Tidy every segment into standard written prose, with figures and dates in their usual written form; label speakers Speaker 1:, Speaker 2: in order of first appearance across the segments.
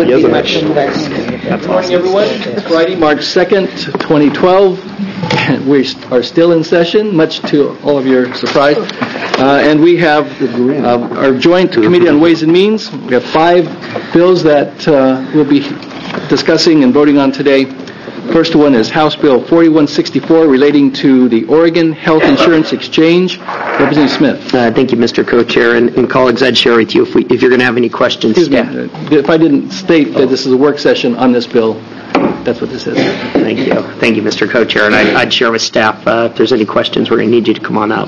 Speaker 1: Good morning, everyone. It's Friday, March 2nd, 2012. We are still in session, much to all of your surprise. And we have our joint Committee on Ways and Means. We have 5 bills that we'll be discussing and voting on today. First one is House Bill 4164 relating to the Oregon Health Insurance Exchange. Representative Smith.
Speaker 2: Thank you, Mr. Co-Chair. And colleagues, I'd share with you if you're going to have any questions.
Speaker 1: Excuse me. If I didn't state that this is a work session on this bill, that's what this is.
Speaker 2: Thank you. Thank you, Mr. Co-Chair. And I'd share with staff if there's any questions, we're going to need you to come on up.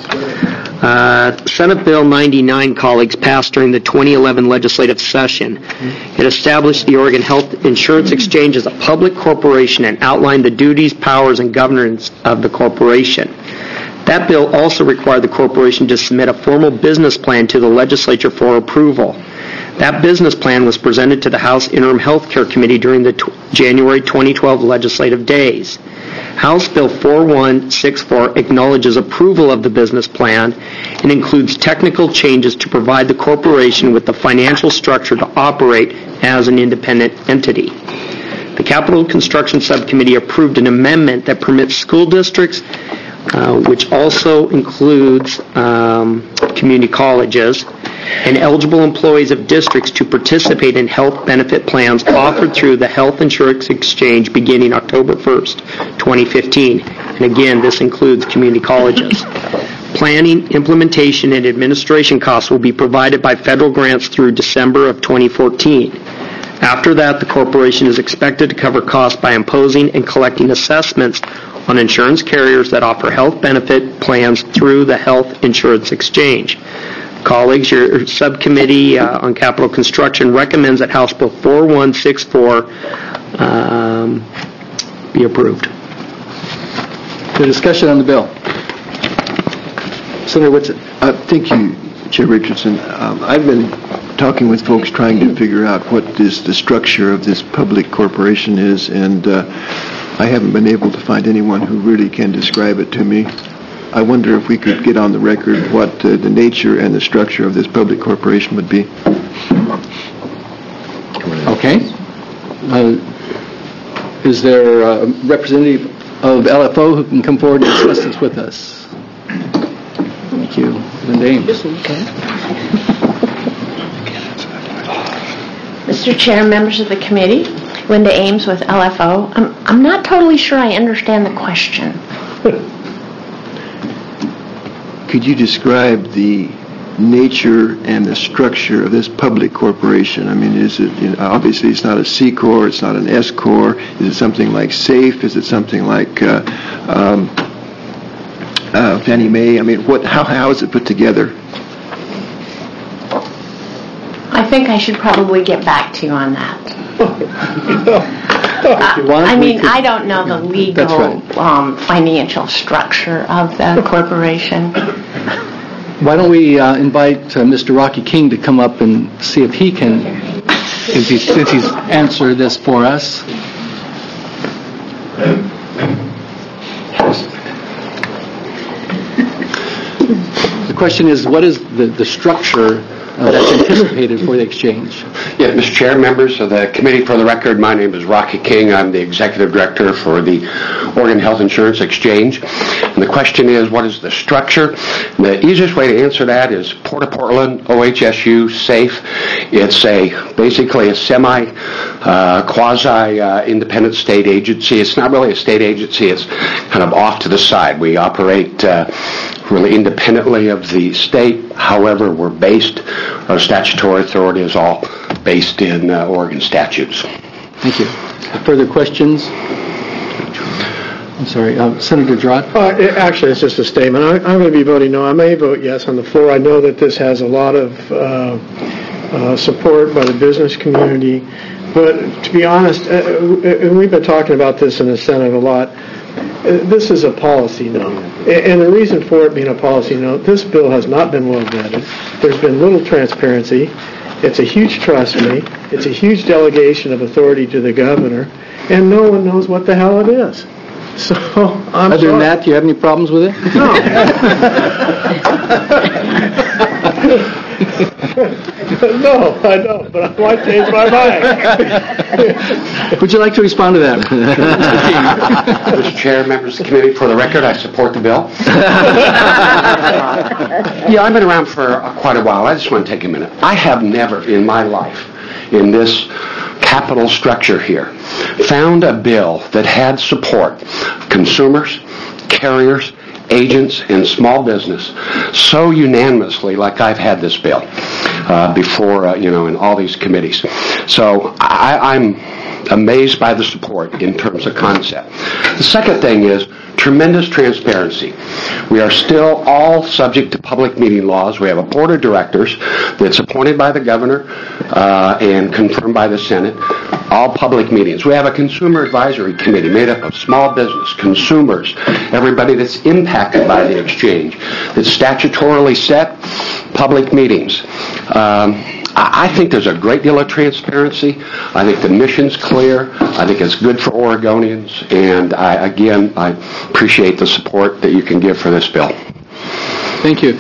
Speaker 2: Senate Bill 99, colleagues, passed during the 2011 legislative session. It established the Oregon Health Insurance Exchange as a public corporation and outlined the duties, powers, and governance of the corporation. That bill also required the corporation to submit a formal business plan to the legislature for approval. That business plan was presented to the House Interim Health Care Committee during the January 2012 legislative days. House Bill 4164 acknowledges approval of the business plan and includes technical changes to provide the corporation with the financial structure to operate as an independent entity. The Capital Construction Subcommittee approved an amendment that permits school districts, which also includes community colleges, and eligible employees of districts to participate in health benefit plans offered through the Health Insurance Exchange beginning October 1st, 2015. And again, this includes community colleges. Planning, implementation, and administration costs will be provided by federal grants through December of 2014. After that, the corporation is expected to cover costs by imposing and collecting assessments on insurance carriers that offer health benefit plans through the Health Insurance Exchange. Colleagues, your subcommittee on capital construction recommends that House Bill 4164 be approved.
Speaker 1: The discussion on the bill. Senator Whitson.
Speaker 3: Thank you, Chair Richardson. I've been talking with folks trying to figure out what the structure of this public corporation is, and I haven't been able to find anyone who really can describe it to me. I wonder if we could get on the record what the nature and the structure of this public corporation would be.
Speaker 1: Okay. Is there a representative of LFO who can come forward and discuss this with us? Thank you. Linda Ames.
Speaker 4: Mr. Chair, members of the committee, Linda Ames with LFO. I'm not totally sure I understand the question.
Speaker 3: Could you describe the nature and the structure of this public corporation? I mean, is it, obviously it's not a C Corp, it's not an S Corp. Is it something like SAFE? Is it something like Fannie Mae? I mean, how is it put together?
Speaker 4: I think I should probably get back to you on that. I don't know the legal financial structure of the corporation.
Speaker 1: Why don't we invite Mr. Rocky King to come up and see if he can, since he's answered this for us. The question is, what is the structure that's anticipated for the exchange?
Speaker 5: Yeah, Mr. Chair, members of the committee, for the record, my name is Rocky King. I'm the executive director for the Oregon Health Insurance Exchange. And the question is, what is the structure? The easiest way to answer that is Port of Portland, OHSU, SAFE. It's basically a quasi-independent state agency. It's not really a state agency. It's kind of off to the side. We operate really independently of the state. However, we're based, our statutory authority is all based in Oregon statutes.
Speaker 1: Thank you. Further questions? I'm sorry, Senator Drott?
Speaker 6: Actually, it's just a statement. I'm going to be voting no. I may vote yes on the floor. I know that this has a lot of support by the business community. But to be honest, we've been talking about this in the Senate a lot. This is a policy note. And the reason for it being a policy note, this bill has not been well vetted. There's been little transparency. It's a huge trust me. It's a huge delegation of authority to the governor. And no one knows what the hell it is. So,
Speaker 1: Other than that, do you have any problems with it?
Speaker 6: No. No, I don't, but I might change my mind.
Speaker 1: Would you like to respond to that?
Speaker 5: Mr. Chair, members of the committee, for the record, I support the bill. Yeah, I've been around for quite a while. I just want to take a minute. I have never in my life, in this capital structure here, found a bill that had support consumers, carriers, agents, and small business so unanimously like I've had this bill before, in all these committees. So I'm amazed by the support in terms of concept. The second thing is tremendous transparency. We are still all subject to public meeting laws. We have a board of directors that's appointed by the governor and confirmed by the Senate. All public meetings. We have a consumer advisory committee made up of small business, consumers, everybody that's impacted by the exchange, that's statutorily set, public meetings. I think there's a great deal of transparency. I think the mission's clear. I think it's good for Oregonians. And I appreciate the support that you can give for this bill.
Speaker 1: Thank you.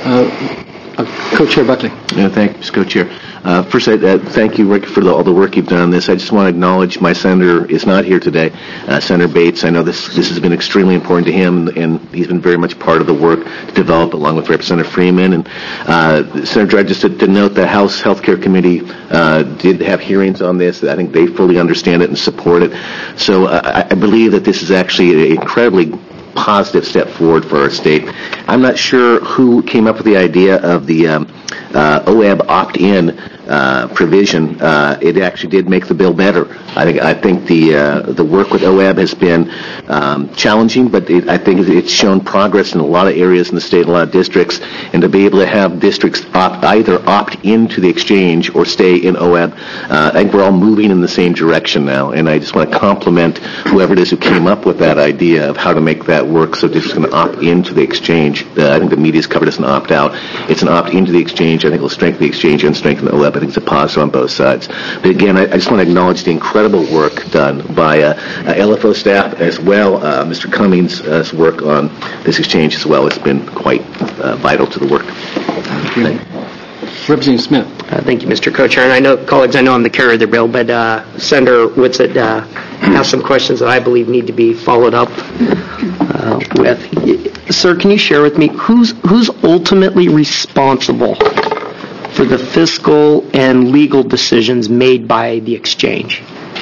Speaker 1: Co-Chair Buckley.
Speaker 7: Yeah, thank you, Mr. Co-Chair. First, thank you, Rick, for all the work you've done on this. I just want to acknowledge my senator is not here today, Senator Bates. I know this has been extremely important to him, and he's been very much part of the work to develop, along with Representative Freeman. And Senator, just to note, the House Health Care Committee did have hearings on this. I think they fully understand it and support it. So I believe that this is actually an incredibly positive step forward for our state. I'm not sure who came up with the idea of the OAB opt-in provision. It actually did make the bill better. I think the work with OAB has been challenging, but I think it's shown progress in a lot of areas in the state, a lot of districts, and to be able to have districts either opt into the exchange or stay in OAB, I think we're all moving in the same direction now, and I just want to compliment whoever it is who came up with that idea of how to make that work so districts can opt into the exchange. I think the media's covered as an opt-out. It's an opt into the exchange. I think it will strengthen the exchange and strengthen the OAB. I think it's a positive on both sides. But again, I just want to acknowledge the incredible work done by LFO staff as well. Mr. Cummings' work on this exchange as well has been quite vital to the work.
Speaker 1: Representative Smith.
Speaker 2: Thank you, Mr. Co-Chair. And I know, colleagues, I'm the carrier of the bill, but Senator Whitsitt has some questions that I believe need to be followed up with. Sir, can you share with me who's ultimately responsible for the fiscal and legal decisions made by the exchange?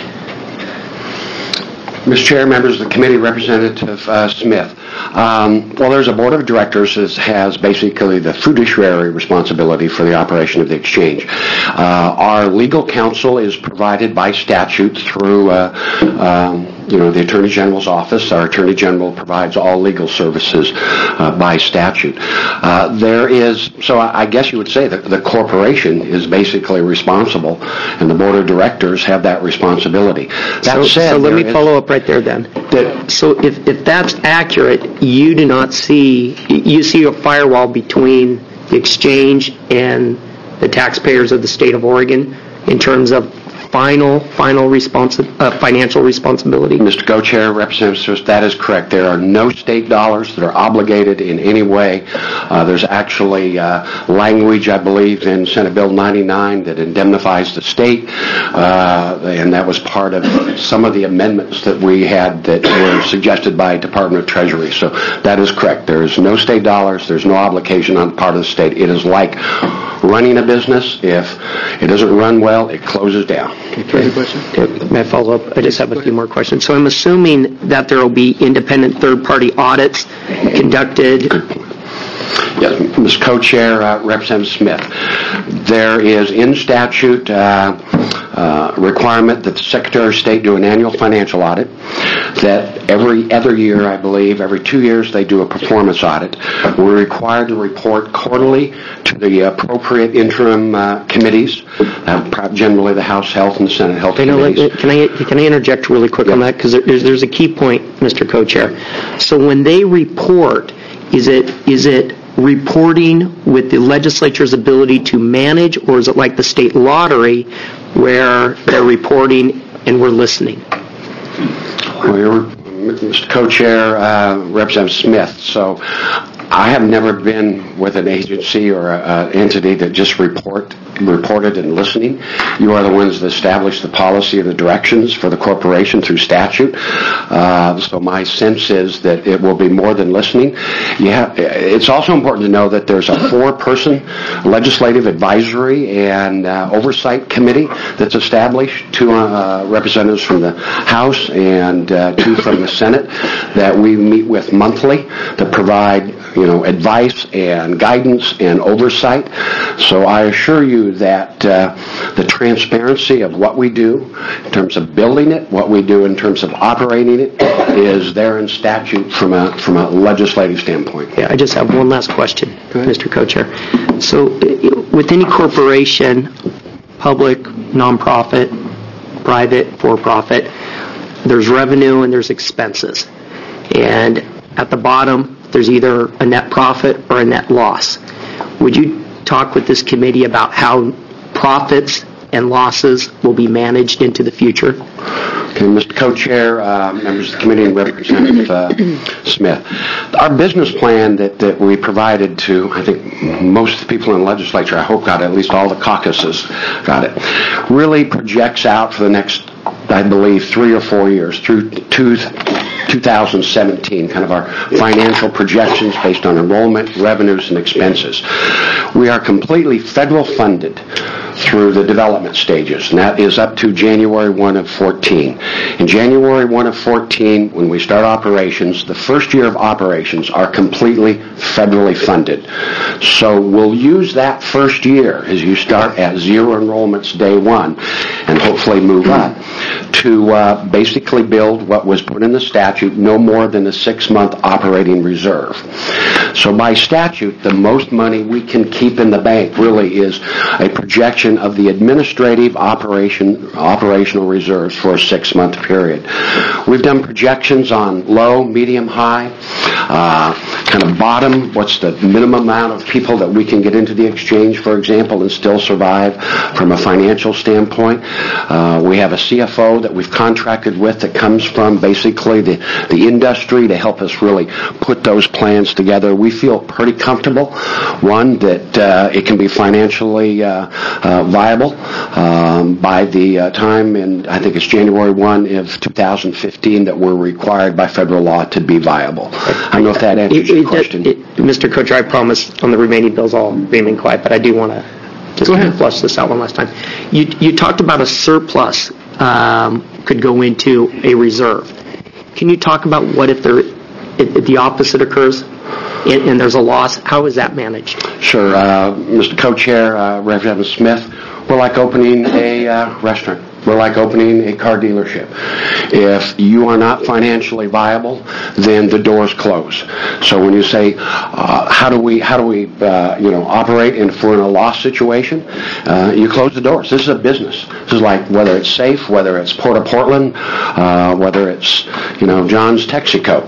Speaker 5: Mr. Chair, members of the committee, Representative Smith. Well, there's a board of directors that has basically the fiduciary responsibility for the operation of the exchange. Our legal counsel is provided by statute through the Attorney General's office. Our Attorney General provides all legal services by statute. So I guess you would say that the corporation is basically responsible, and the board of directors have that responsibility. That said,
Speaker 2: so let me follow up right there then. So if that's accurate, you see a firewall between the exchange and the taxpayers of the state of Oregon in terms of financial responsibility?
Speaker 5: Mr. Co-Chair, Representative Smith, that is correct. There are no state dollars that are obligated in any way. There's actually language, I believe, in Senate Bill 99 that indemnifies the state, and that was part of some of the amendments that we had that were suggested by Department of Treasury. So that is correct. There is no state dollars. There's no obligation on the part of the state. It is like running a business. If it doesn't run well, it closes down.
Speaker 1: Further question?
Speaker 2: May I follow up? I just have a few more questions. So I'm assuming that there will be independent third-party audits conducted.
Speaker 5: Yes, Ms. Co-Chair, Representative Smith. There is in statute requirement that the Secretary of State do an annual financial audit, that every other year, I believe, every 2 years they do a performance audit. We're required to report quarterly to the appropriate interim committees, generally the House Health and the Senate Health Committees.
Speaker 2: Can I interject really quick on that? Because there's a key point, Mr. Co-Chair. So when they report, is it reporting with the legislature's ability to manage, or is it like the state lottery where they're reporting and we're listening?
Speaker 5: Mr. Co-Chair, Representative Smith. So I have never been with an agency or an entity that just reported and listening. You are the ones that establish the policy and the directions for the corporation through statute. So my sense is that it will be more than listening. It's also important to know that there's a 4-person legislative advisory and oversight committee that's established, 2 representatives from the House and 2 from the Senate that we meet with monthly to provide advice and guidance and oversight. So I assure you that the transparency of what we do in terms of building it, what we do in terms of operating it, is there in statute from a legislative standpoint.
Speaker 2: Yeah, I just have one last question, Mr. Co-Chair. So with any corporation, public, nonprofit, private, for-profit, there's revenue and there's expenses. And at the bottom, there's either a net profit or a net loss. Would you talk with this committee about how profits and losses will be managed into the future?
Speaker 5: Okay, Mr. Co-Chair, members of the committee, and Representative Smith. Our business plan that we provided to, I think, most of the people in the legislature, I hope got it, at least all the caucuses got it, really projects out for the next, I believe, 3 or 4 years through 2017, kind of our financial projections based on enrollment, revenues, and expenses. We are completely federal funded through the development stages, and that is up to January 1 of 14. In January 1 of 14, when we start operations, the first year of operations are completely federally funded. So we'll use that first year as you start at 0 enrollments day 1 and hopefully move up to basically build what was put in the statute, no more than a 6-month operating reserve. So by statute, the most money we can keep in the bank really is a projection of the administrative operational reserves for a 6-month period. We've done projections on low, medium, high, kind of bottom, what's the minimum amount of people that we can get into the exchange, for example, and still survive from a financial standpoint. We have a CFO that we've contracted with that comes from basically the industry to help us really put those plans together. We feel pretty comfortable, one, that it can be financially viable by the time, and I think it's January 1 of 2015 that we're required by federal law to be viable. I don't know if that answers your question.
Speaker 2: Mr. Co-Chair, I promise on the remaining bills I'll remain quiet, but I do want to just flush this out one last time. You talked about a surplus could go into a reserve. Can you talk about what if the opposite occurs and there's a loss? How is that managed?
Speaker 5: Sure. Mr. Co-Chair, Representative Smith, we're like opening a restaurant. We're like opening a car dealership. If you are not financially viable, then the doors close. So when you say, how do we operate if we're in a loss situation, you close the doors. This is a business. This is like whether it's Safe, whether it's Port of Portland, whether it's John's Texaco.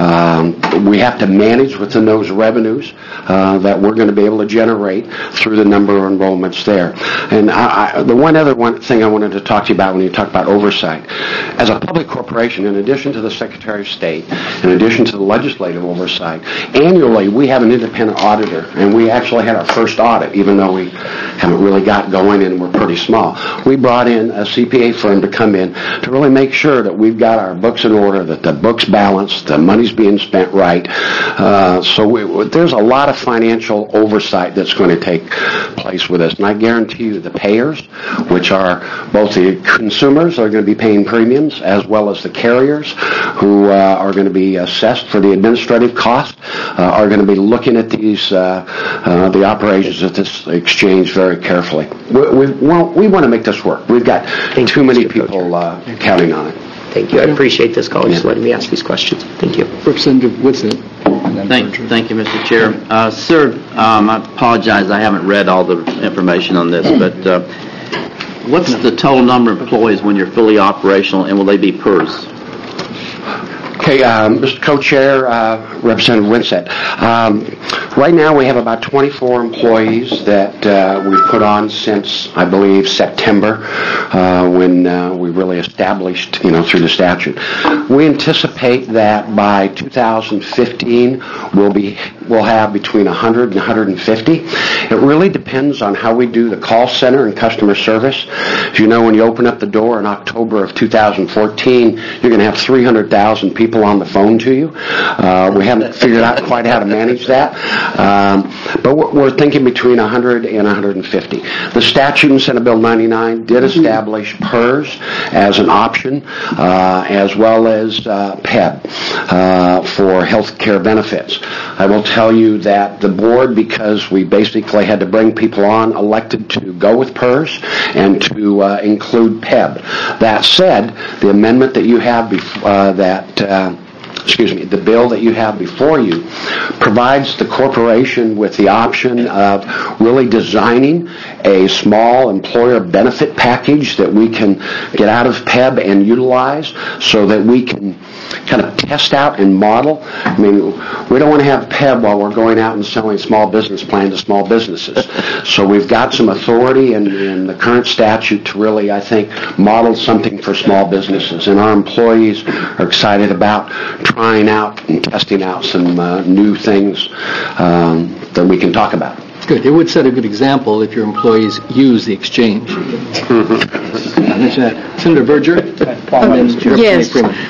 Speaker 5: We have to manage within those revenues that we're going to be able to generate through the number of enrollments there. And the one thing I wanted to talk to you about when you talk about oversight. As a public corporation, in addition to the Secretary of State, in addition to the legislative oversight, annually we have an independent auditor, and we actually had our first audit, even though we haven't really got going and we're pretty small. We brought in a CPA firm to come in to really make sure that we've got our books in order, that the books balanced, the money's being spent right. So there's a lot of financial oversight that's going to take place with us. And I guarantee you the payers, which are both the consumers are going to be paying premiums, as well as the carriers who are going to be assessed for the administrative cost, are going to be looking at these the operations of this exchange very carefully. We want to make this work. We've got too many people counting on it.
Speaker 2: Thank you. I appreciate this call. Just letting me ask these questions. Thank you.
Speaker 1: Representative Woodson.
Speaker 8: Thank you, Mr. Chair. Sir, I apologize. I haven't read all the information on this, but what's the total number of employees when you're fully operational, and will they be PERS?
Speaker 5: Okay, Mr. Co-Chair, Representative Winsett. Right now we have about 24 employees that we've put on since, I believe, September, when we really established, through the statute. We anticipate that by 2015 we'll be we'll have between 100 and 150. It really depends on how we do the call center and customer service. As you know, when you open up the door in October of 2014, you're going to have 300,000 people on the phone to you. We haven't figured out quite how to manage that, but we're thinking between 100 and 150. The statute in Senate Bill 99 did establish PERS as an option, as well as PEB for health care benefits. I will tell you that the board, because we basically had to bring people on, elected to go with PERS and to include PEB. That said, the amendment that you have the bill that you have before you provides the corporation with the option of really designing a small employer benefit package that we can get out of PEB and utilize so that we can kind of test out and model. I mean, we don't want to have PEB while we're going out and selling small business plans to small businesses. So we've got some authority in the current statute to really, I think, model something for small businesses. And our employees are excited about trying out and testing out some new things that we can talk about.
Speaker 1: Good. It would set a good example if your employees use the exchange. Senator Verger?
Speaker 9: Yes.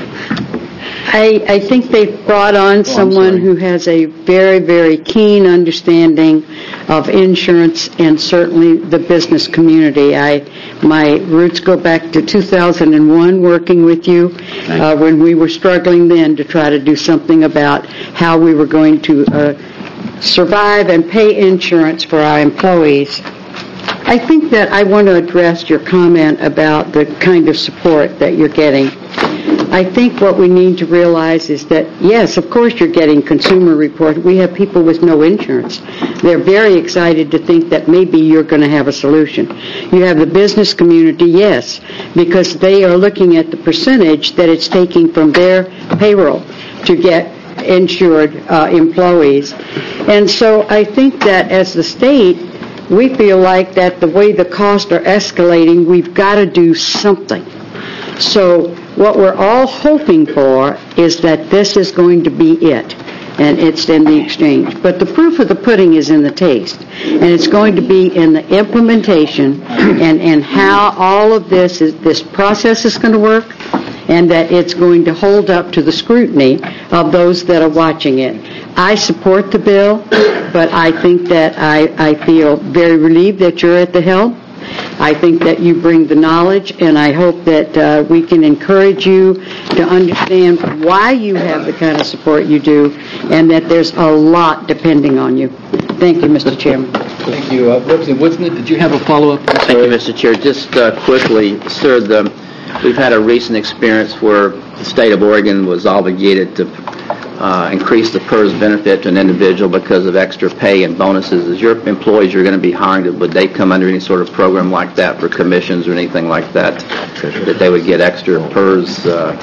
Speaker 9: I think they've brought on someone who has a very, very keen understanding of insurance and certainly the business community. My roots go back to 2001 working with you when we were struggling then to try to do something about how we were going to survive and pay insurance for our employees. I think that I want to address your comment about the kind of support that you're getting. I think what we need to realize is that, yes, of course you're getting Consumer Report. We have people with no insurance. They're very excited to think that maybe you're going to have a solution. You have the business community, yes, because they are looking at the percentage that it's taking from their payroll to get insured employees. And so I think that as the state, we feel like that the way the costs are escalating, we've got to do something. So what we're all hoping for is that this is going to be it, and it's in the exchange. But the proof of the pudding is in the taste, and it's going to be in the implementation and how all of this process is going to work, and that it's going to hold up to the scrutiny of those that are watching it. I support the bill, but I think that I feel very relieved that you're at the helm. I think that you bring the knowledge, and I hope that we can encourage you to understand why you have the kind of support you do, and that there's a lot depending on you. Thank you, Mr. Chairman.
Speaker 1: Thank you. Representative Woodsmith, did you have a follow-up?
Speaker 8: Thank you, Mr. Chair. Just quickly, sir, we've had a recent experience where the state of Oregon was obligated to increase the PERS benefit to an individual because of extra pay and bonuses. As your employees you're going to be hiring, would they come under any sort of program like that for commissions or anything like that, that they would get extra PERS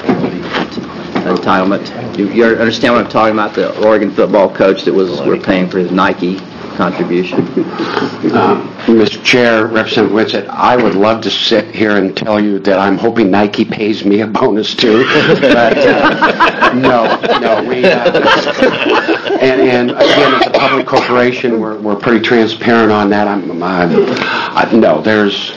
Speaker 8: entitlement? You understand what I'm talking about? The Oregon football coach that we're paying for his Nike contribution.
Speaker 5: Mr. Chair, Representative Whitsett, I would love to sit here and tell you that I'm hoping Nike pays me a bonus too, but no, we and again, as a public corporation, we're pretty transparent on that. No, there's.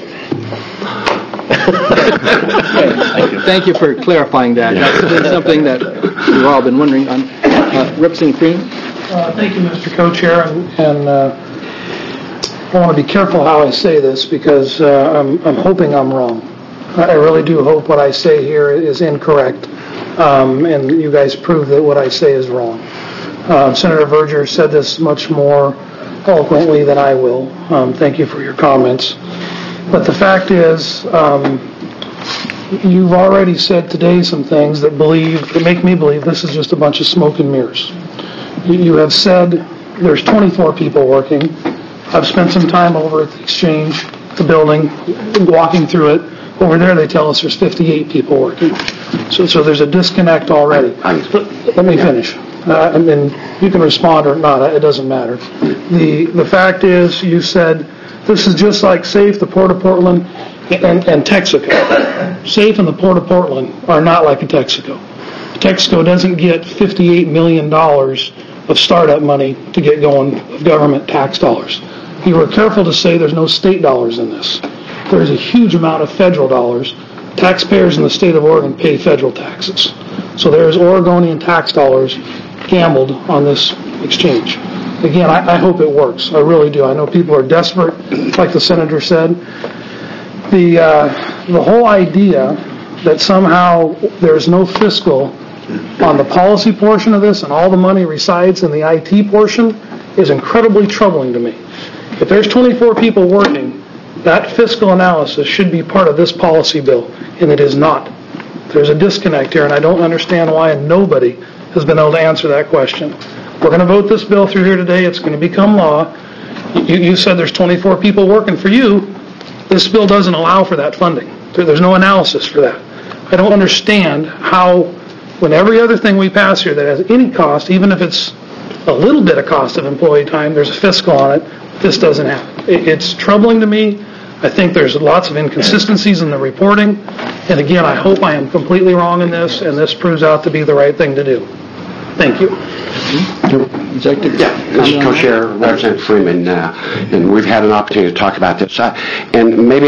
Speaker 1: Thank you for clarifying that. That's something that we've all been wondering on. Representative Freeman?
Speaker 10: Thank you, Mr. Co-Chair, and I want to be careful how I say this because I'm hoping I'm wrong. I really do hope what I say here is incorrect, and you guys prove that what I say is wrong. Senator Verger said this much more eloquently than I will. Thank you for your comments. But the fact is, you've already said today some things that make me believe this is just a bunch of smoke and mirrors. You have said there's 24 people working. I've spent some time over at the exchange, the building, walking through it. Over there they tell us there's 58 people working. So there's a disconnect already. Let me finish. I mean, you can respond or not. It doesn't matter. The fact is, you said this is just like SAFE, the Port of Portland, and Texaco. SAFE and the Port of Portland are not like a Texaco. Texaco doesn't get $58 million of startup money to get going of government tax dollars. You were careful to say there's no state dollars in this. There's a huge amount of federal dollars. Taxpayers in the state of Oregon pay federal taxes. So there's Oregonian tax dollars gambled on this exchange. Again, I hope it works. I really do. I know people are desperate, like the senator said. The whole idea that somehow there's no fiscal on the policy portion of this and all the money resides in the IT portion is incredibly troubling to me. If there's 24 people working, that fiscal analysis should be part of this policy bill, and it is not. There's a disconnect here, and I don't understand why, and nobody has been able to answer that question. We're going to vote this bill through here today. It's going to become law. You said there's 24 people working for you. This bill doesn't allow for that funding. There's no analysis for that. I don't understand how, when every other thing we pass here that has any cost, even if it's a little bit of cost of employee time, there's a fiscal on it, this doesn't happen. It's troubling to me. I think there's lots of inconsistencies in the reporting. And again, I hope I am completely wrong in this, and this proves out to be the right thing to do. Thank you.
Speaker 1: Executive?
Speaker 5: Yeah, Mr. Co-Chair, Representative Freeman, and we've had an opportunity to talk about this. And maybe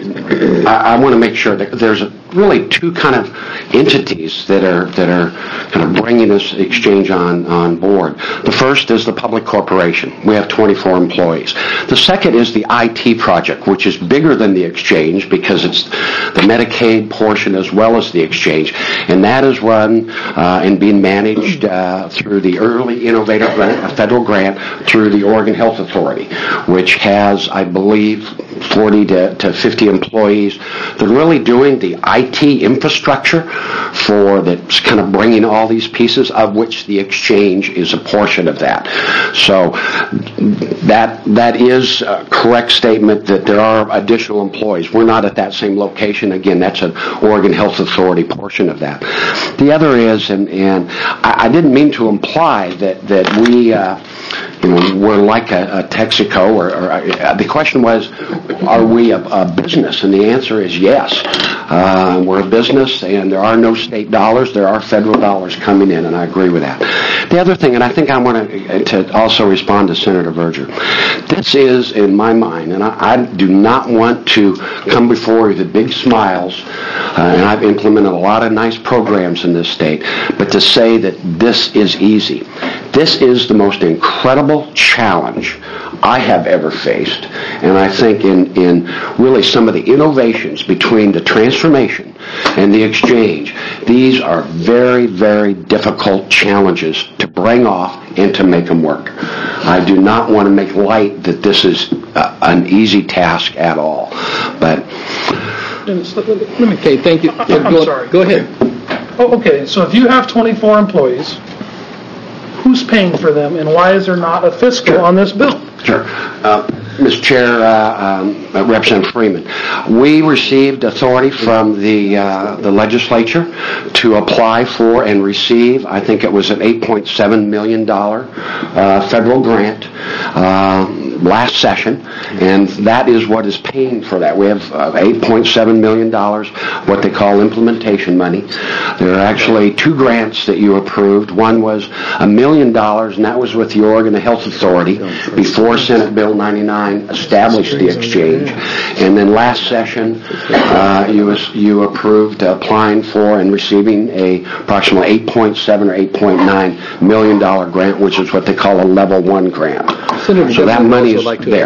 Speaker 5: I want to make sure that there's really two kind of entities that are kind of bringing this exchange on board. The first is the public corporation. We have 24 employees. The second is the IT project, which is bigger than the exchange because it's the Medicaid portion as well as the exchange. And that is run and being managed through the Early Innovator Grant, a federal grant, through the Oregon Health Authority, which has, I believe, 40 to 50 employees. They're really doing the IT infrastructure for that's kind of bringing all these pieces, of which the exchange is a portion of that. So that is a correct statement that there are additional employees. We're not at that same location. Again, that's an Oregon Health Authority portion of that. The other is, and I didn't mean to imply that we we're like a Texaco, or the question was, are we a business? And the answer is yes. We're a business, and there are no state dollars. There are federal dollars coming in, and I agree with that. The other thing, and I think I want to also respond to Senator Verger, this is, in my mind, and I do not want to come before you with big smiles, and I've implemented a lot of nice programs in this state, but to say that this is easy. This is the most incredible challenge I have ever faced, and I think in really some of the innovations between the transformation and the exchange, these are very, very difficult challenges to bring off and to make them work. I do not want to make light that this is an easy task at all, but...
Speaker 1: Okay, thank you.
Speaker 10: I'm sorry.
Speaker 1: Go ahead.
Speaker 10: Oh, okay, so if you have 24 employees, who's paying for them, and why is there not a fiscal on this bill?
Speaker 5: Sure. Mr. Chair, Representative Freeman, we received authority from the legislature to apply for and receive, I think it was an $8.7 million federal grant last session, and that is what is paying for that. We have $8.7 million, what they call implementation money. There are actually two grants that you approved. One was $1 million, and that was with the Oregon Health Authority before Senate Bill 99 established the exchange. And then last session, you approved applying for and receiving approximately $8.7 or $8.9 million grant, which is what they call a Level 1 grant. So that money is there.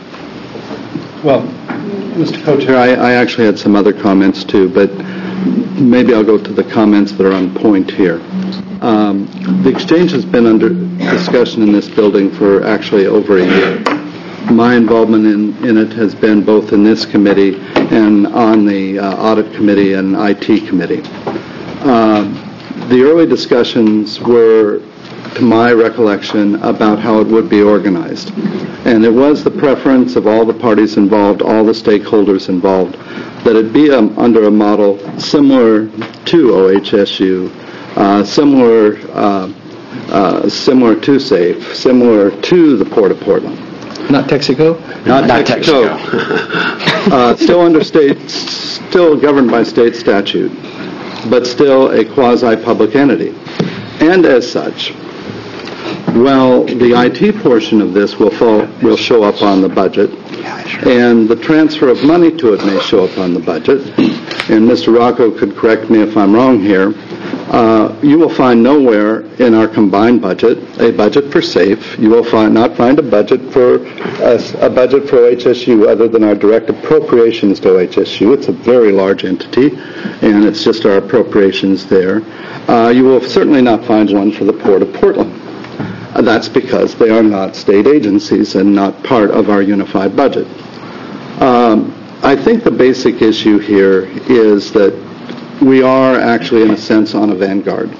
Speaker 11: Well, Mr. Co-Chair, I actually had some other comments too, but maybe I'll go to the comments that are on point here. The exchange has been under discussion in this building for actually over a year. My involvement in it has been both in this committee and on the audit committee and IT committee. The early discussions were, to my recollection, about how it would be organized. And it was the preference of all the parties involved, all the stakeholders involved, that it be under a model similar to OHSU, similar to SAFE, similar to the Port of Portland.
Speaker 1: Not Texaco?
Speaker 11: Not Texaco. Still governed by state statute, but still a quasi-public entity. And as such, Well, the IT portion of this will show up on the budget, and the transfer of money to it may show up on the budget. And Mr. Rocco could correct me if I'm wrong here. You will find nowhere in our combined budget a budget for SAFE. You will not find a budget for OHSU other than our direct appropriations to OHSU. It's a very large entity, and it's just our appropriations there. You will certainly not find one for the Port of Portland. That's because they are not state agencies and not part of our unified budget. I think the basic issue here is that we are actually, in a sense, on a vanguard.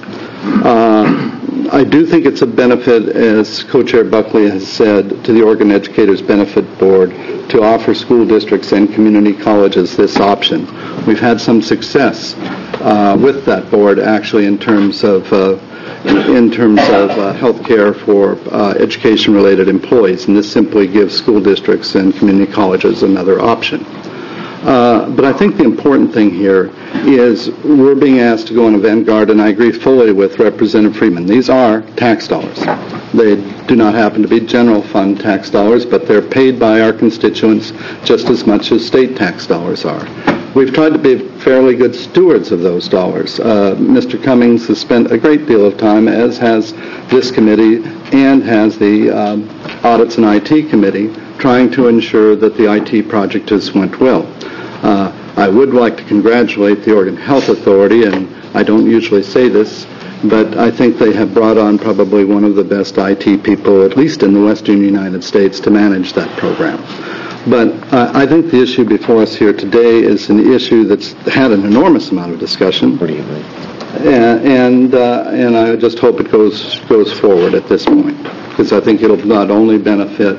Speaker 11: I do think it's a benefit, as Co-Chair Buckley has said, to the Oregon Educators Benefit Board to offer school districts and community colleges this option. We've had some success with that board, actually, in terms of health care for education-related employees, and this simply gives school districts and community colleges another option. But I think the important thing here is we're being asked to go in a vanguard, and I agree fully with Representative Freeman. These are tax dollars. They do not happen to be general fund tax dollars, but they're paid by our constituents just as much as state tax dollars are. We've tried to be fairly good stewards of those dollars. Mr. Cummings has spent a great deal of time, as has this committee and has the Audits and IT Committee, trying to ensure that the IT project has went well. I would like to congratulate the Oregon Health Authority, and I don't usually say this, but I think they have brought on probably one of the best IT people, at least in the western United States, to manage that program. But I think the issue before us here today is an issue that's had an enormous amount of discussion. What do you think? And I just hope it goes forward at this point, because I think it'll not only benefit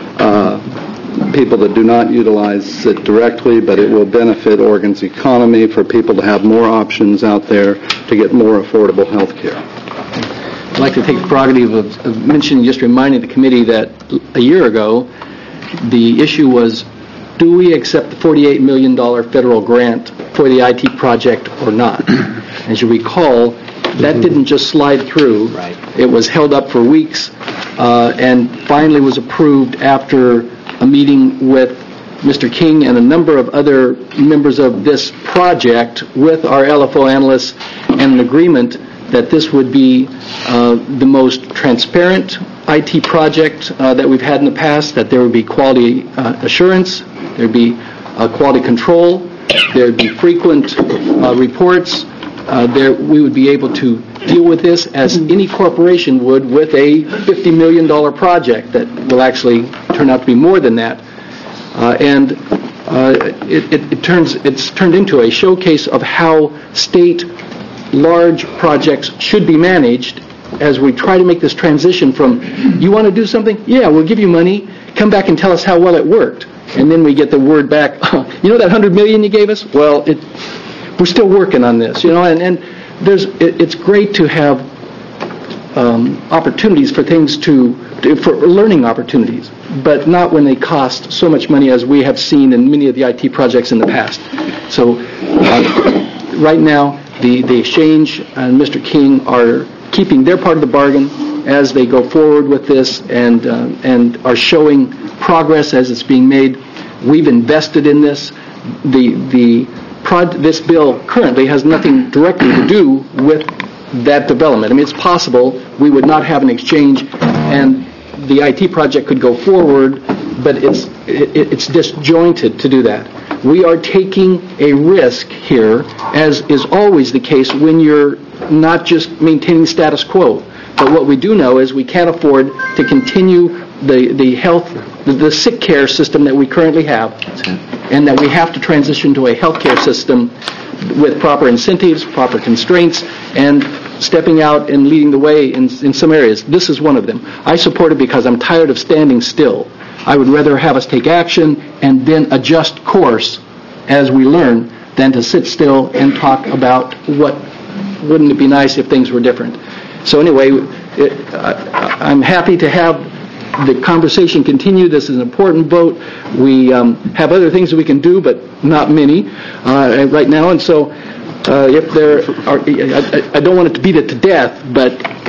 Speaker 11: people that do not utilize it directly, but it will benefit Oregon's economy for people to have more options out there to get more affordable health care.
Speaker 1: I'd like to take the prerogative of mentioning, just reminding the committee that a year ago, the issue was, do we accept the $48 million federal grant for the IT project or not? As you recall, that didn't just slide through. Right. It was held up for weeks and finally was approved after a meeting with Mr. King and a number of other members of this project with our LFO analysts, and an agreement that this would be the most transparent IT project that we've had in the past, that there would be quality assurance, there would be quality control, there would be frequent reports. We would be able to deal with this as any corporation would with a $50 million project that will actually turn out to be more than that. It's turned into a showcase of how state large projects should be managed as we try to make this transition from, you want to do something? Yeah, we'll give you money. Come back and tell us how well it worked. And then we get the word back, you know that $100 million you gave us? Well, we're still working on this, and it's great to have opportunities for things for learning opportunities, but not when they cost so much money as we have seen in many of the IT projects in the past. So right now, the Exchange and Mr. King are keeping their part of the bargain as they go forward with this and are showing progress as it's being made. We've invested in this. This bill currently has nothing directly to do with that development. I mean, it's possible we would not have an exchange and the IT project could go forward, but it's disjointed to do that. We are taking a risk here, as is always the case when you're not just maintaining status quo. But what we do know is we can't afford to continue the sick care system that we currently have, and that we have to transition to a health care system with proper incentives, proper constraints, and stepping out and leading the way in some areas. This is one of them. I support it because I'm tired of standing still. I would rather have us take action and then adjust course as we learn than to sit still and talk about wouldn't it be nice if things were different. So anyway, I'm happy to have the conversation continue. This is an important vote. We have other things that we can do, but not many right now. And so if there are, I don't want it to beat it to death, but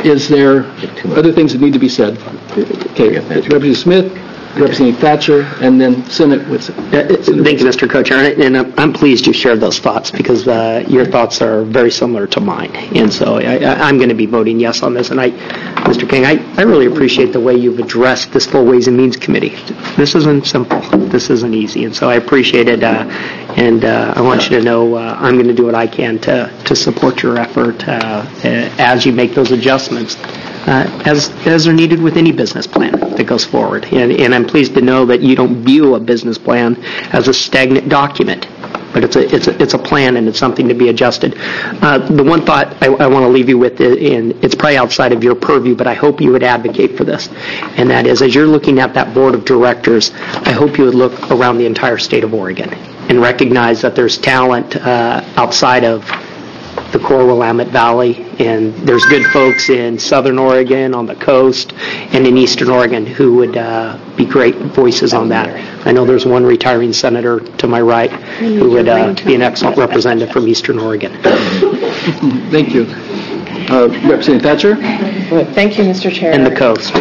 Speaker 1: Is there other things that need to be said? Okay, Representative Smith, Representative Thatcher, and then Senate.
Speaker 2: Thank you, Mr. Co-Chair, and I'm pleased you shared those thoughts because your thoughts are very similar to mine, and so I'm going to be voting yes on this. And Mr. King, I really appreciate the way you've addressed this full Ways and Means Committee. This isn't simple. This isn't easy, and so I appreciate it, and I want you to know I'm going to do what I can to support your effort as you make those adjustments. As are needed with any business plan that goes forward. And I'm pleased to know that you don't view a business plan as a stagnant document, but it's a plan and it's something to be adjusted. The one thought I want to leave you with, and it's probably outside of your purview, but I hope you would advocate for this, and that is, as you're looking at that board of directors, I hope you would look around the entire state of Oregon and recognize that there's talent outside of the core Willamette Valley, and there's good folks in southern Oregon, on the coast, and in eastern Oregon who would be great voices on that. I know there's one retiring senator to my right who would be an excellent representative from eastern Oregon.
Speaker 1: Thank you. Representative Thatcher?
Speaker 12: Thank you, Mr. Chair.
Speaker 2: And the coast.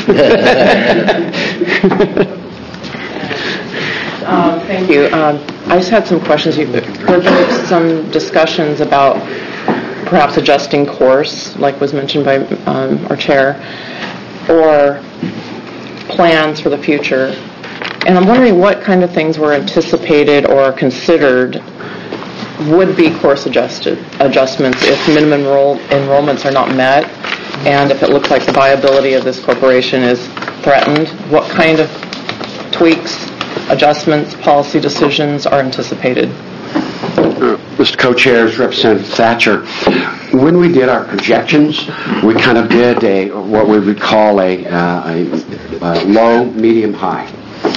Speaker 12: Thank you. I just had some questions. You've heard some discussions about perhaps adjusting course, like was mentioned by our chair, or plans for the future. And I'm wondering what kind of things were anticipated or considered would be course adjustments if minimum enrollments are not met, and if it looks like the viability of this corporation is threatened. What kind of tweaks, adjustments, policy decisions are anticipated?
Speaker 5: Mr. Co-Chairs, Representative Thatcher, when we did our projections, we kind of did what we would call a low, medium, high.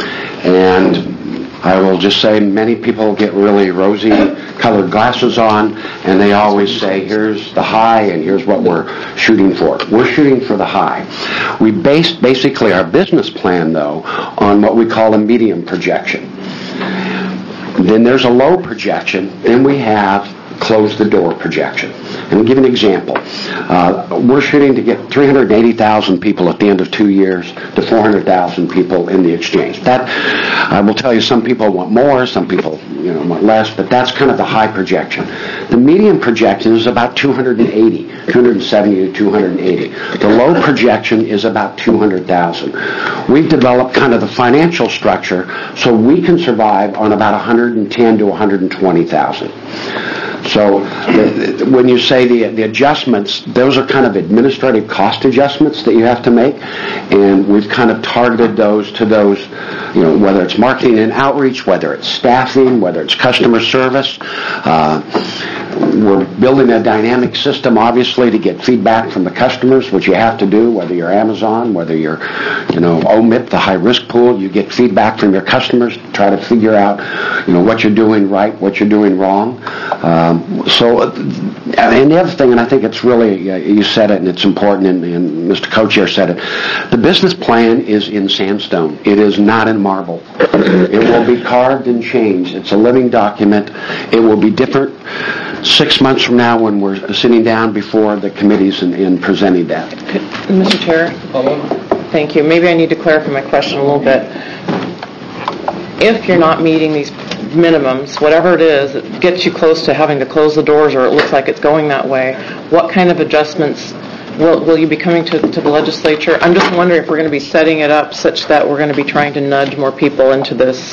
Speaker 5: And I will just say many people get really rosy colored glasses on, and they always say, here's the high and here's what we're shooting for. We're shooting for the high. We based basically our business plan, though, on what we call a medium projection. Then there's a low projection, then we have close the door projection. And I'll give you an example. We're shooting to get 380,000 people at the end of 2 years to 400,000 people in the exchange. That, I will tell you, some people want more, some people want less, but that's kind of the high projection. The medium projection is about 270 to 280. The low projection is about 200,000. We've developed kind of the financial structure so we can survive on about 110 to 120,000. So when you say the adjustments, those are kind of administrative cost adjustments that you have to make, and we've kind of targeted those to those, whether it's marketing and outreach, whether it's staffing, whether it's customer service. We're building a dynamic system, obviously, to get feedback from the customers, which you have to do, whether you're Amazon, whether you're, OMIP, the high-risk pool. You get feedback from your customers to try to figure out, what you're doing right, what you're doing wrong. And the other thing, and I think it's really, you said it, and it's important, and Mr. Co-Chair said it, the business plan is in sandstone. It is not in marble. It will be carved and changed. It's a living document. It will be different 6 months from now when we're sitting down before the committees and presenting that.
Speaker 12: Mr. Chair, thank you. Maybe I need to clarify my question a little bit. If you're not meeting these minimums, whatever it is, it gets you close to having to close the doors, or it looks like it's going that way, what kind of adjustments will you be coming to the legislature? I'm just wondering if we're going to be setting it up such that we're going to be trying to nudge more people into this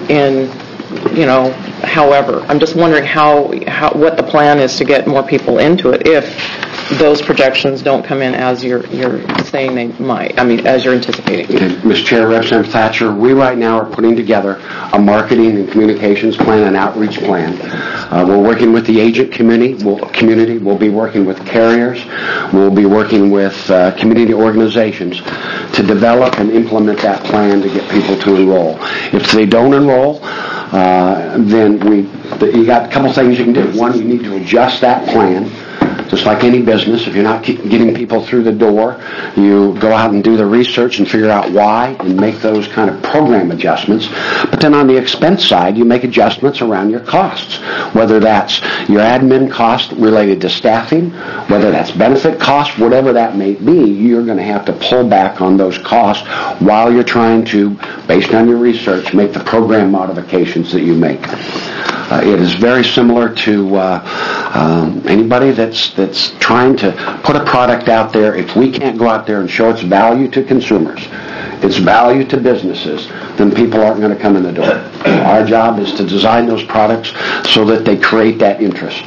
Speaker 12: however. I'm just wondering what the plan is to get more people into it if those projections don't come in as you're saying they might, as you're anticipating.
Speaker 5: Okay. Mr. Chair, Representative Thatcher, we right now are putting together a marketing and communications plan, an outreach plan. We're working with the agent community. We'll be working with carriers. We'll be working with community organizations to develop and implement that plan to get people to enroll. If they don't enroll, then you got a couple things you can do. One, you need to adjust that plan Just like any business, if you're not getting people through the door, you go out and do the research and figure out why and make those kind of program adjustments. But then on the expense side, you make adjustments around your costs, whether that's your admin cost related to staffing, whether that's benefit costs, whatever that may be, you're going to have to pull back on those costs while you're trying to, based on your research, make the program modifications that you make. It is very similar to anybody that's trying to put a product out there. If we can't go out there and show its value to consumers, its value to businesses, then people aren't going to come in the door. Our job is to design those products so that they create that interest.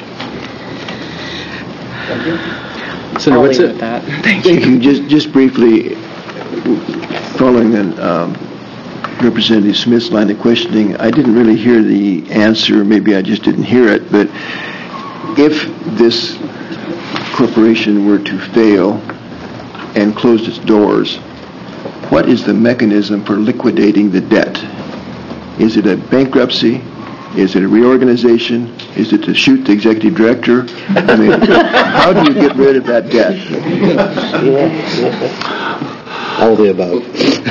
Speaker 1: Thank you. Senator Whitsitt.
Speaker 3: Thank you. Just briefly, following on Representative Smith's line of questioning, I didn't really hear the answer. Maybe I just didn't hear it. But if this corporation were to fail and close its doors, what is the mechanism for liquidating the debt? Is it a bankruptcy? Is it a reorganization? Is it to shoot the executive director? I mean, how do you get rid of that debt?
Speaker 1: All the above.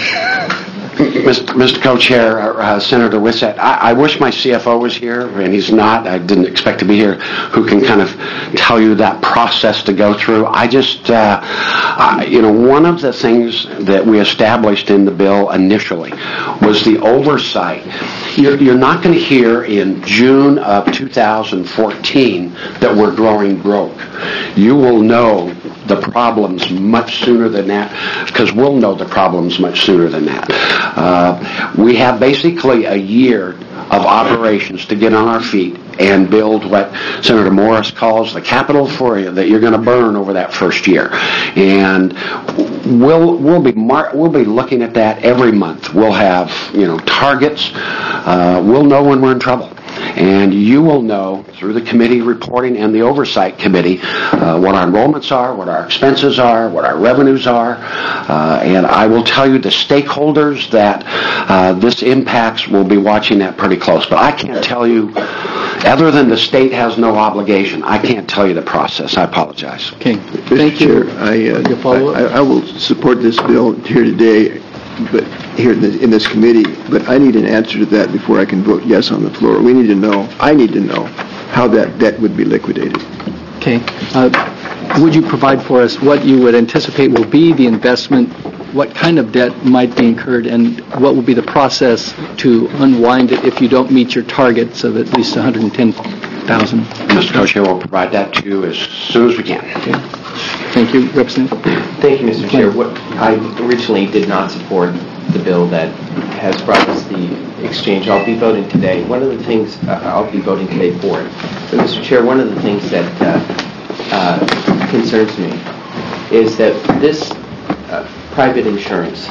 Speaker 5: Mr. Co-Chair, Senator Whitsitt, I wish my CFO was here, and he's not. I didn't expect to be here, who can kind of tell you that process to go through. I just, one of the things that we established in the bill initially was the oversight. You're not going to hear in June of 2014 that we're growing broke. You will know the problems much sooner than that, because we'll know the problems much sooner than that. We have basically a year of operations to get on our feet and build what Senator Morris calls the capital for you that you're going to burn over that first year. And we'll be looking at that every month. We'll have targets. We'll know when we're in trouble. And you will know through the committee reporting and the oversight committee what our enrollments are, what our expenses are, what our revenues are. And I will tell you the stakeholders that this impacts will be watching that pretty close. But I can't tell you, other than the state has no obligation, I can't tell you the process. I apologize.
Speaker 1: Okay.
Speaker 3: Thank you. I will support this bill here today, but here in this committee, but I need an answer to that before I can vote yes on the floor. I need to know how that debt would be liquidated.
Speaker 1: Okay. Would you provide for us what you would anticipate will be the investment, what kind of debt might be incurred, and what will be the process to unwind it if you don't meet your targets of at least $110,000?
Speaker 5: Mr. Co-Chair will provide that to you as soon as we can.
Speaker 1: Okay. Thank you, Representative.
Speaker 13: Thank you, Mr. Chair. I originally did not support the bill that has brought us the exchange. I'll be voting today. One of the things, I'll be voting today for it. But Mr. Chair, one of the things that concerns me is that this private insurance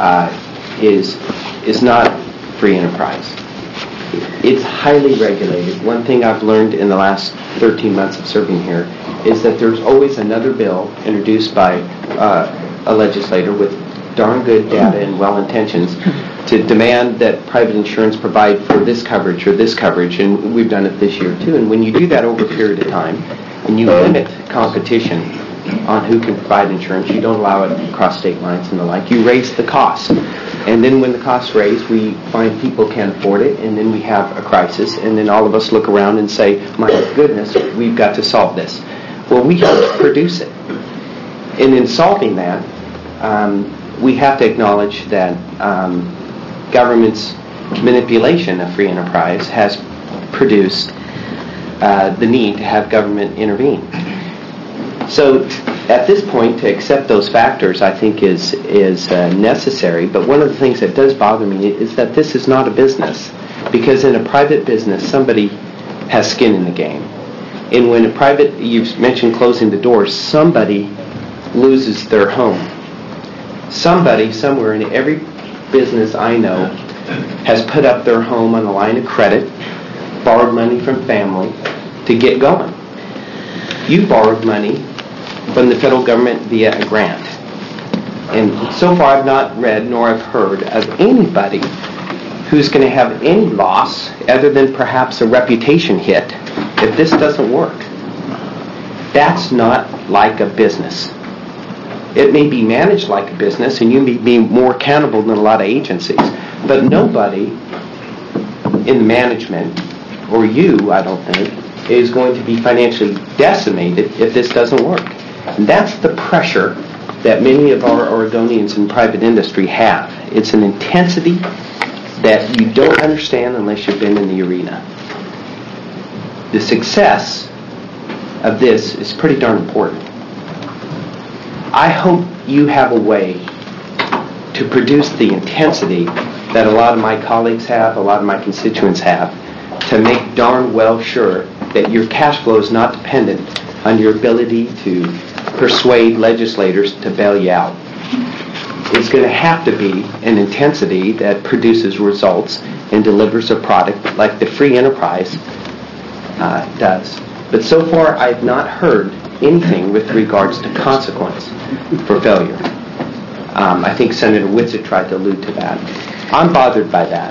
Speaker 13: is not free enterprise. It's highly regulated. One thing I've learned in the last 13 months of serving here is that there's always another bill introduced by a legislator with darn good data and well-intentions to demand that private insurance provide for this coverage or this coverage, and we've done it this year too. And when you do that over a period of time, and you limit competition on who can provide insurance, you don't allow it across state lines and the like, you raise the cost. And then when the costs raise, we find people can't afford it, and then we have a crisis, and then all of us look around and say, my goodness, we've got to solve this. Well, we have to produce it. And in solving that, we have to acknowledge that government's manipulation of free enterprise has produced the need to have government intervene. So at this point, to accept those factors, I think is necessary. But one of the things that does bother me is that this is not a business. Because in a private business, somebody has skin in the game. And when you've mentioned closing the doors, somebody loses their home. Somebody, somewhere in every business I know, has put up their home on a line of credit, borrowed money from family to get going. You borrowed money from the federal government via a grant. And so far I've not read nor have heard of anybody who's going to have any loss other than perhaps a reputation hit if this doesn't work. That's not like a business. It may be managed like a business, and you may be more accountable than a lot of agencies, but nobody in management, or you, I don't think, is going to be financially decimated if this doesn't work. And that's the pressure that many of our Oregonians in private industry have. It's an intensity that you don't understand unless you've been in the arena. The success of this is pretty darn important. I hope you have a way to produce the intensity that a lot of my colleagues have, a lot of my constituents have, to make darn well sure that your cash flow is not dependent on your ability to persuade legislators to bail you out. It's going to have to be an intensity that produces results and delivers a product like the free enterprise does. But so far, I've not heard anything with regards to consequence for failure. I think Senator Whitsitt tried to allude to that. I'm bothered by that.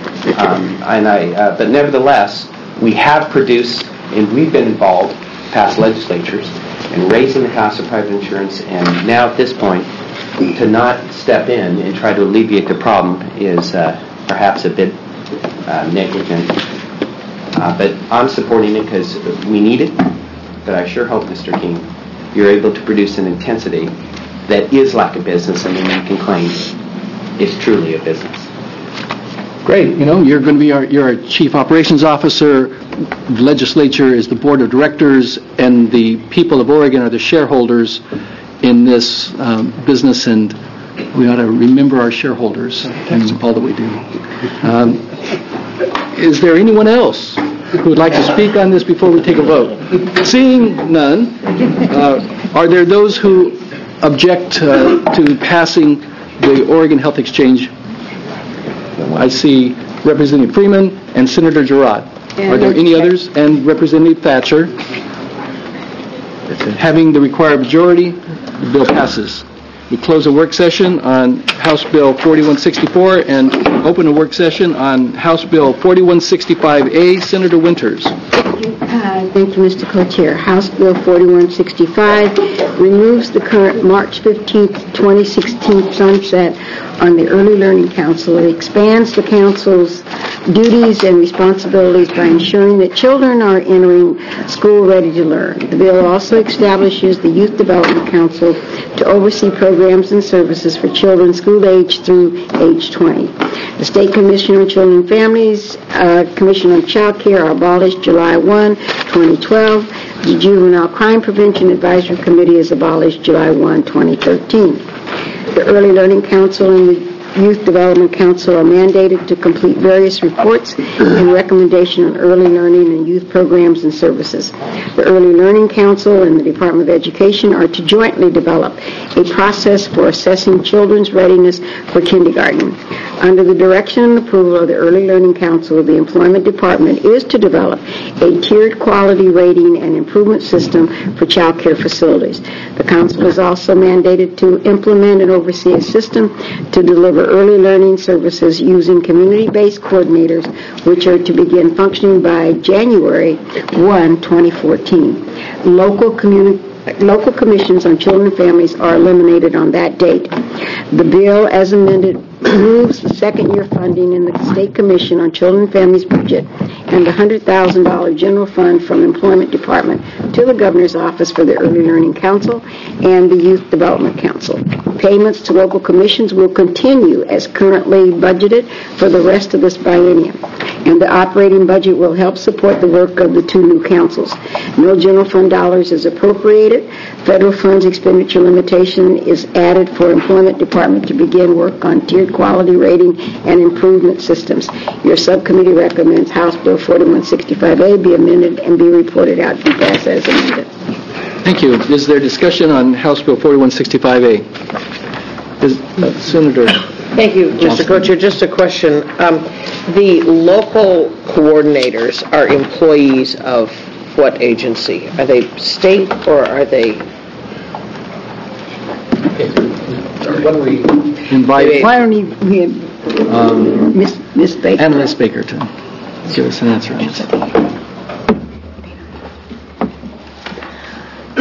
Speaker 13: But nevertheless, we have produced, and we've been involved, past legislatures, in raising the cost of private insurance, and now at this point, to not step in and try to alleviate the problem is perhaps a bit negligent. But I'm supporting it because we need it. But I sure hope, Mr. King, you're able to produce an intensity that is like a business, and then you can claim it's truly a business.
Speaker 1: Great. You're going to be you're our chief operations officer. The legislature is the board of directors, and the people of Oregon are the shareholders in this business, and we ought to remember our shareholders and all that we do. Is there anyone else who would like to speak on this before we take a vote? Seeing none, are there those who object to passing the Oregon Health Exchange? I see Representative Freeman and Senator Girard. Are there any others? And Representative Thatcher. Having the required majority, the bill passes. We close a work session on House Bill 4164 and open a work session on House Bill 4165A. Senator Winters.
Speaker 9: Thank you, Mr. Co-Chair. House Bill 4165 removes the current March 15, 2016 sunset on the Early Learning Council. It expands the Council's duties and responsibilities by ensuring that children are entering school ready to learn. The bill also establishes the Youth Development Council to oversee programs and services for children school age through age 20. The State Commission on Children and Families, Commission on Child Care are abolished July 1, 2012. The Juvenile Crime Prevention Advisory Committee is abolished July 1, 2013. The Early Learning Council and the Youth Development Council are mandated to complete various reports and recommendation on early learning and youth programs and services. The Early Learning Council and the Department of Education are to jointly develop a process for assessing children's readiness for kindergarten. Under the direction and approval of the Early Learning Council, the Employment Department is to develop a tiered quality rating and improvement system for child care facilities. The Council is also mandated to implement and oversee a system to deliver early learning services using community-based coordinators, which are to begin functioning by January 1, 2014. Local commissions on children and families are eliminated on that date. The bill, as amended, removes the second-year funding in the State Commission on Children and Families budget and the $100,000 general fund from Employment Department to the Governor's Office for the Early Learning Council and the Youth Development Council. Payments to local commissions will continue as currently budgeted for the rest of this biennium, and the operating budget will help support the work of the two new councils. No general fund dollars is appropriated. Federal funds expenditure limitation is added for Employment Department to begin work on tiered quality rating and improvement systems. Your subcommittee recommends House Bill 4165A be amended and be reported out to pass as amended.
Speaker 1: Thank you. Is there discussion on House Bill 4165A? Senator.
Speaker 14: Thank you, Mr. Co-Chair. Just a question. The local coordinators are employees of what agency? Are they state or are they?
Speaker 1: Why don't we invite
Speaker 9: Why don't we Miss Baker?
Speaker 1: Analyst Baker to give us an answer on this.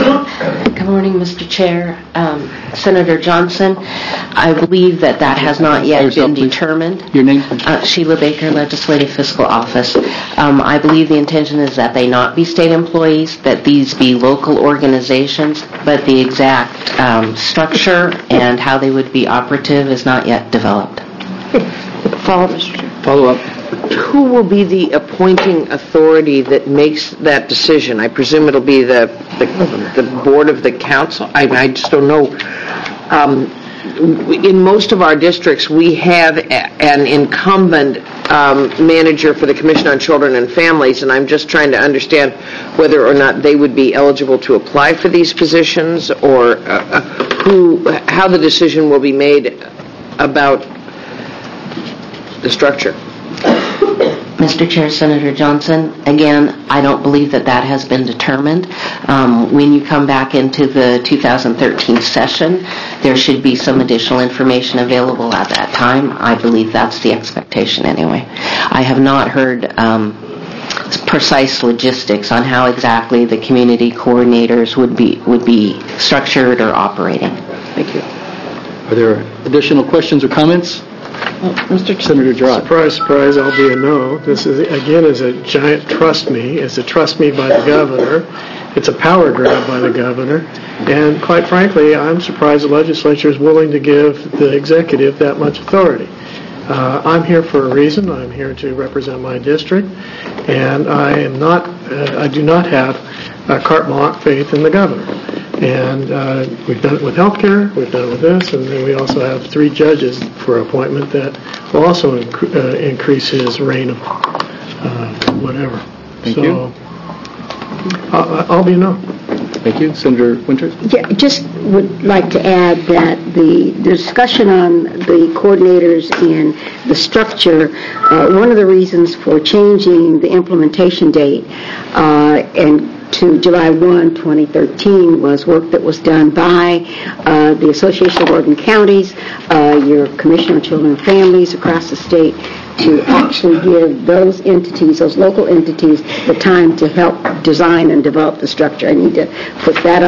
Speaker 4: morning, Mr. Chair. Senator Johnson, I believe that has not yet been determined.
Speaker 1: Your name?
Speaker 4: Sheila Baker, Legislative Fiscal Office. I believe the intention is that they not be state employees, that these be local organizations, but the exact structure and how they would be operative is not yet developed.
Speaker 14: Follow-up, Mr. Chair.
Speaker 1: Follow-up.
Speaker 14: Who will be the appointing authority that makes that decision? I presume it'll be the board of the council. I just don't know. In most of our districts, we have an incumbent manager for the Commission on Children and Families, and I'm just trying to understand whether or not they would be eligible to apply for these positions, or how the decision will be made about the structure.
Speaker 4: Mr. Chair, Senator Johnson, again, I don't believe that has been determined. When you come back into the 2013 session, there should be some additional information available at that time. I believe that's the expectation anyway. I have not heard precise logistics on how exactly the community coordinators would be structured or operating.
Speaker 14: Thank you.
Speaker 1: Are there additional questions or comments? Senator Girard.
Speaker 6: Surprise, surprise, I'll be a no. This is a giant trust me. It's a trust me by the governor. It's a power grab by the governor. And quite frankly, I'm surprised the legislature is willing to give the executive that much authority. I'm here for a reason. I'm here to represent my district, and I do not have carte blanche faith in the governor. And we've done it with healthcare, we've done it with this, and then we also have 3 judges for appointment that will also increase his reign of whatever.
Speaker 1: Thank you.
Speaker 6: I'll be a no.
Speaker 1: Thank you. Senator Winters?
Speaker 15: Yeah, just would like to add that the discussion on the coordinators and the structure, one of the reasons for changing the implementation date and to July 1, 2013 was work that was done by the Association of Oregon Counties, your Commission on Children and Families across the state, to actually give those entities, those local entities, the time to help design and develop the structure. I need to put that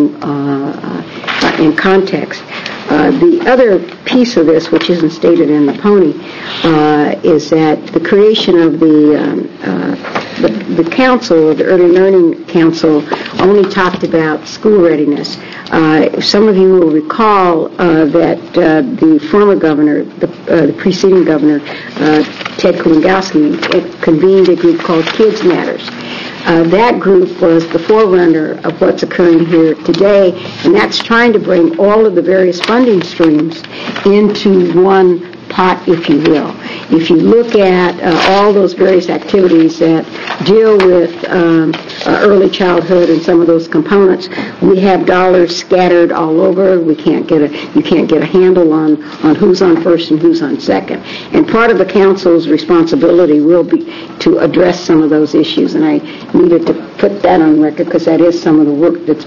Speaker 15: in context. The other piece of this, which isn't stated in the pony, is that the creation of the council, the Early Learning Council, only talked about school readiness. Some of you will recall that the former governor, the preceding governor, Ted Kulongowski, convened a group called Kids Matters. That group was the forerunner of what's occurring here today, and that's trying to bring all of the various funding streams into one pot, if you will. If you look at all those various activities that deal with early childhood and some of those components, we have dollars scattered all over. You can't get a handle on who's on first and who's on second. And part of the council's responsibility will be to address some of those issues. And I needed to put that on record because that is some of the work is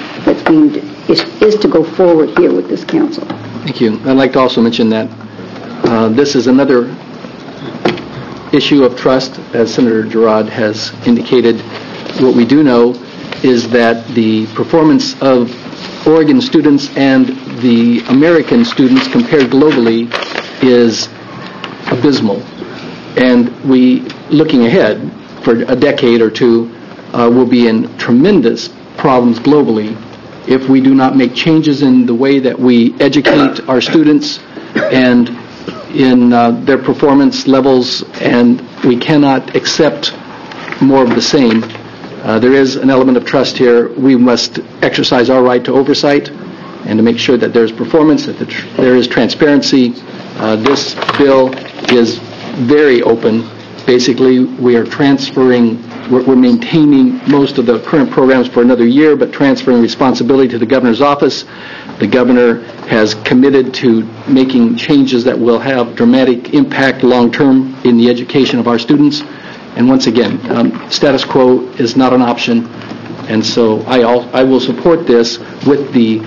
Speaker 15: to go forward here with this council.
Speaker 1: Thank you. I'd like to also mention that this is another issue of trust, as Senator Girard has indicated. What we do know is that the performance of Oregon students and the American students compared globally is abysmal. And we, looking ahead for a decade or two, will be in tremendous problems globally if we do not make changes in the way that we educate our students and in their performance levels, and we cannot accept more of the same. There is an element of trust here. We must exercise our right to oversight and to make sure that there's performance, that there is transparency. This bill is very open. Basically, we are we're maintaining most of the current programs for another year, but transferring responsibility to the governor's office. The governor has committed to making changes that will have dramatic impact long-term in the education of our students. And once again, status quo is not an option. And so I will support this with the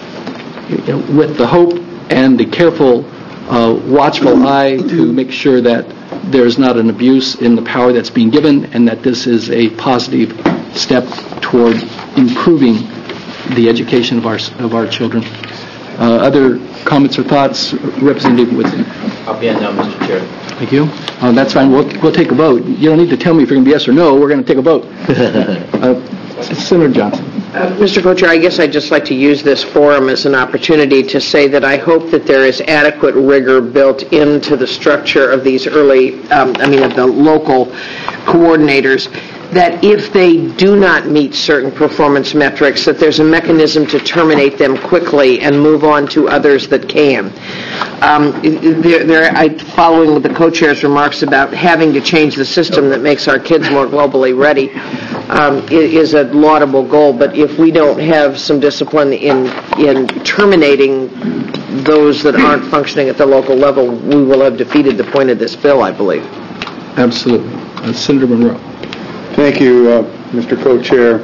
Speaker 1: hope and the careful, watchful eye to make sure that there's not an abuse in the power that's being given, and that this is a positive step toward improving the education of our children. Other comments or thoughts, Representative Woodson?
Speaker 8: I'll be a no, Mr. Chair.
Speaker 1: Thank you. That's fine. We'll take a vote. You don't need to tell me if you're going to be yes or no. We're going to take a vote. Senator Johnson.
Speaker 14: Mr. Co-Chair, I guess I'd just like to use this forum as an opportunity to say that I hope that there is adequate rigor built into the structure of these of the local coordinators, that if they do not meet certain performance metrics, that there's a mechanism to terminate them quickly and move on to others that can. Following the co-chair's remarks about having to change the system that makes our kids more globally ready is a laudable goal, but if we don't have some discipline in terminating those that aren't functioning at the local level, we will have defeated the point of this bill, I believe.
Speaker 1: Absolutely. Senator Monroe.
Speaker 16: Thank you, Mr. Co-Chair.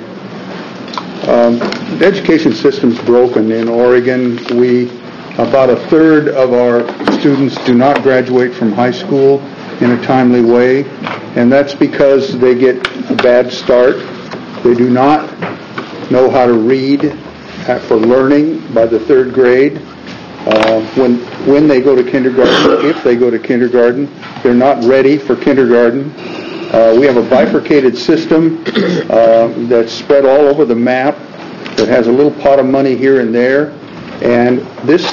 Speaker 16: The education system's broken in Oregon. About a third of our students do not graduate from high school in a timely way, and that's because they get a bad start. They do not know how to read for learning by the third grade. When they go to kindergarten, if they go to kindergarten, they're not ready for kindergarten. We have a bifurcated system that's spread all over the map that has a little pot of money here and there, and this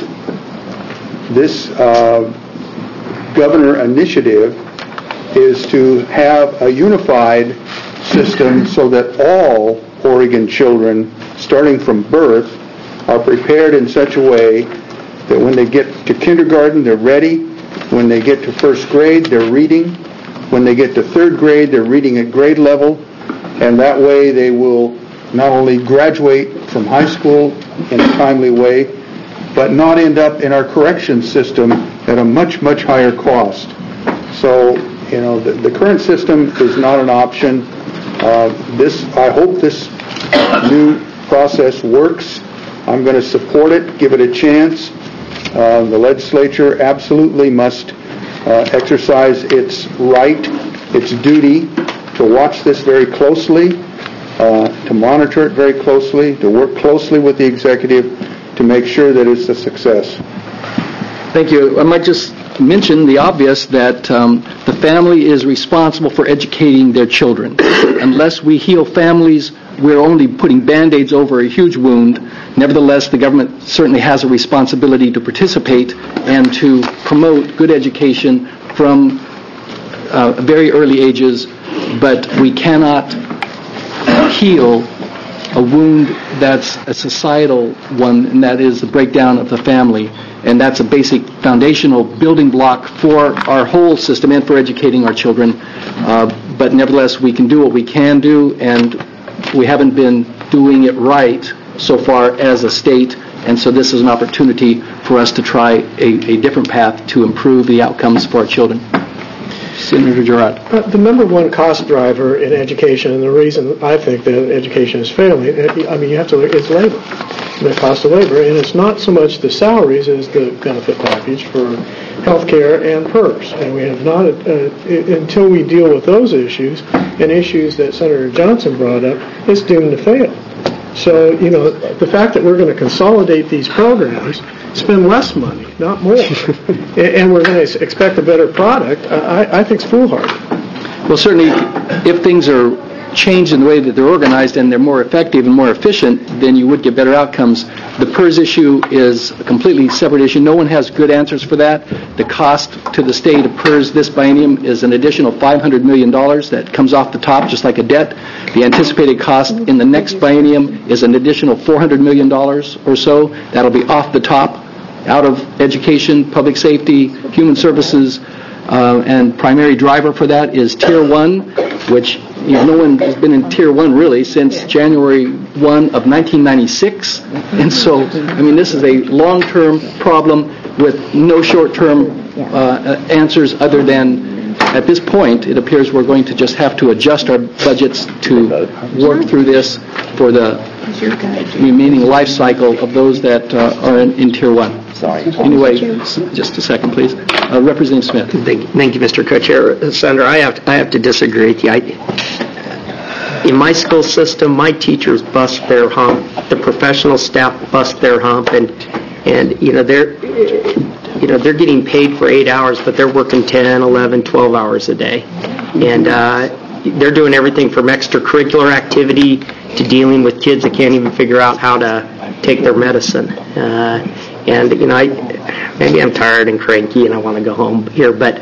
Speaker 16: governor initiative is to have a unified system so that all Oregon children, starting from birth, are prepared in such a way that when they get to kindergarten, they're ready. When they get to first grade, they're reading. When they get to third grade, they're reading at grade level, and that way they will not only graduate from high school in a timely way, but not end up in our correction system at a much, much higher cost. So, the current system is not an option. I hope this new process works. I'm going to support it, give it a chance. The legislature absolutely must exercise its right, its duty to watch this very closely, to monitor it very closely, to work closely with the executive to make sure that it's a success.
Speaker 1: Thank you. I might just mention the obvious that the family is responsible for educating their children. Unless we heal families, we're only putting Band-Aids over a huge wound. Nevertheless, the government certainly has a responsibility to participate and to promote good education from very early ages, but we cannot heal a wound that's a societal one, and that is the breakdown of the family. And that's a basic foundational building block for our whole system and for educating our children. But nevertheless, we can do what we can do, and we haven't been doing it right so far as a state. And so this is an opportunity for us to try a different path to improve the outcomes for our children. Senator Girard.
Speaker 6: The number one cost driver in education, and the reason I think that education is failing, you have to look, it's labor, the cost of labor, and it's not so much the salaries as the benefit package for health care and PERS. And we have not, until we deal with those issues and issues that Senator Johnson brought up, it's doomed to fail. So, the fact that we're going to consolidate these programs, spend less money, not more, and we're going to expect a better product, I think is foolhardy.
Speaker 1: Well, certainly, if things are changed in the way that they're organized and they're more effective and more efficient, then you would get better outcomes. The PERS issue is a completely separate issue. No one has good answers for that. The cost to the state of PERS this biennium is an additional $500 million that comes off the top, just like a debt. The anticipated cost in the next biennium is an additional $400 million or so. That'll be off the top, out of education, public safety, human services, and primary driver for that is Tier 1, which no one has been in Tier 1 really since January 1 of 1996. And so, this is a long-term problem with no short-term answers other than, at this point, it appears we're going to just have to adjust our budgets to work through this for the remaining life cycle of those that are in Tier 1. Anyway, just a second, please. Representative Smith.
Speaker 2: Thank you, Mr. Co-Chair. Senator, I have to disagree with you. In my school system, my teachers bust their hump, the professional staff bust their hump, and they're getting paid for 8 hours, but they're working 10, 11, 12 hours a day. And they're doing everything from extracurricular activity to dealing with kids that can't even figure out how to take their medicine. Maybe I'm tired and cranky and I want to go home here, but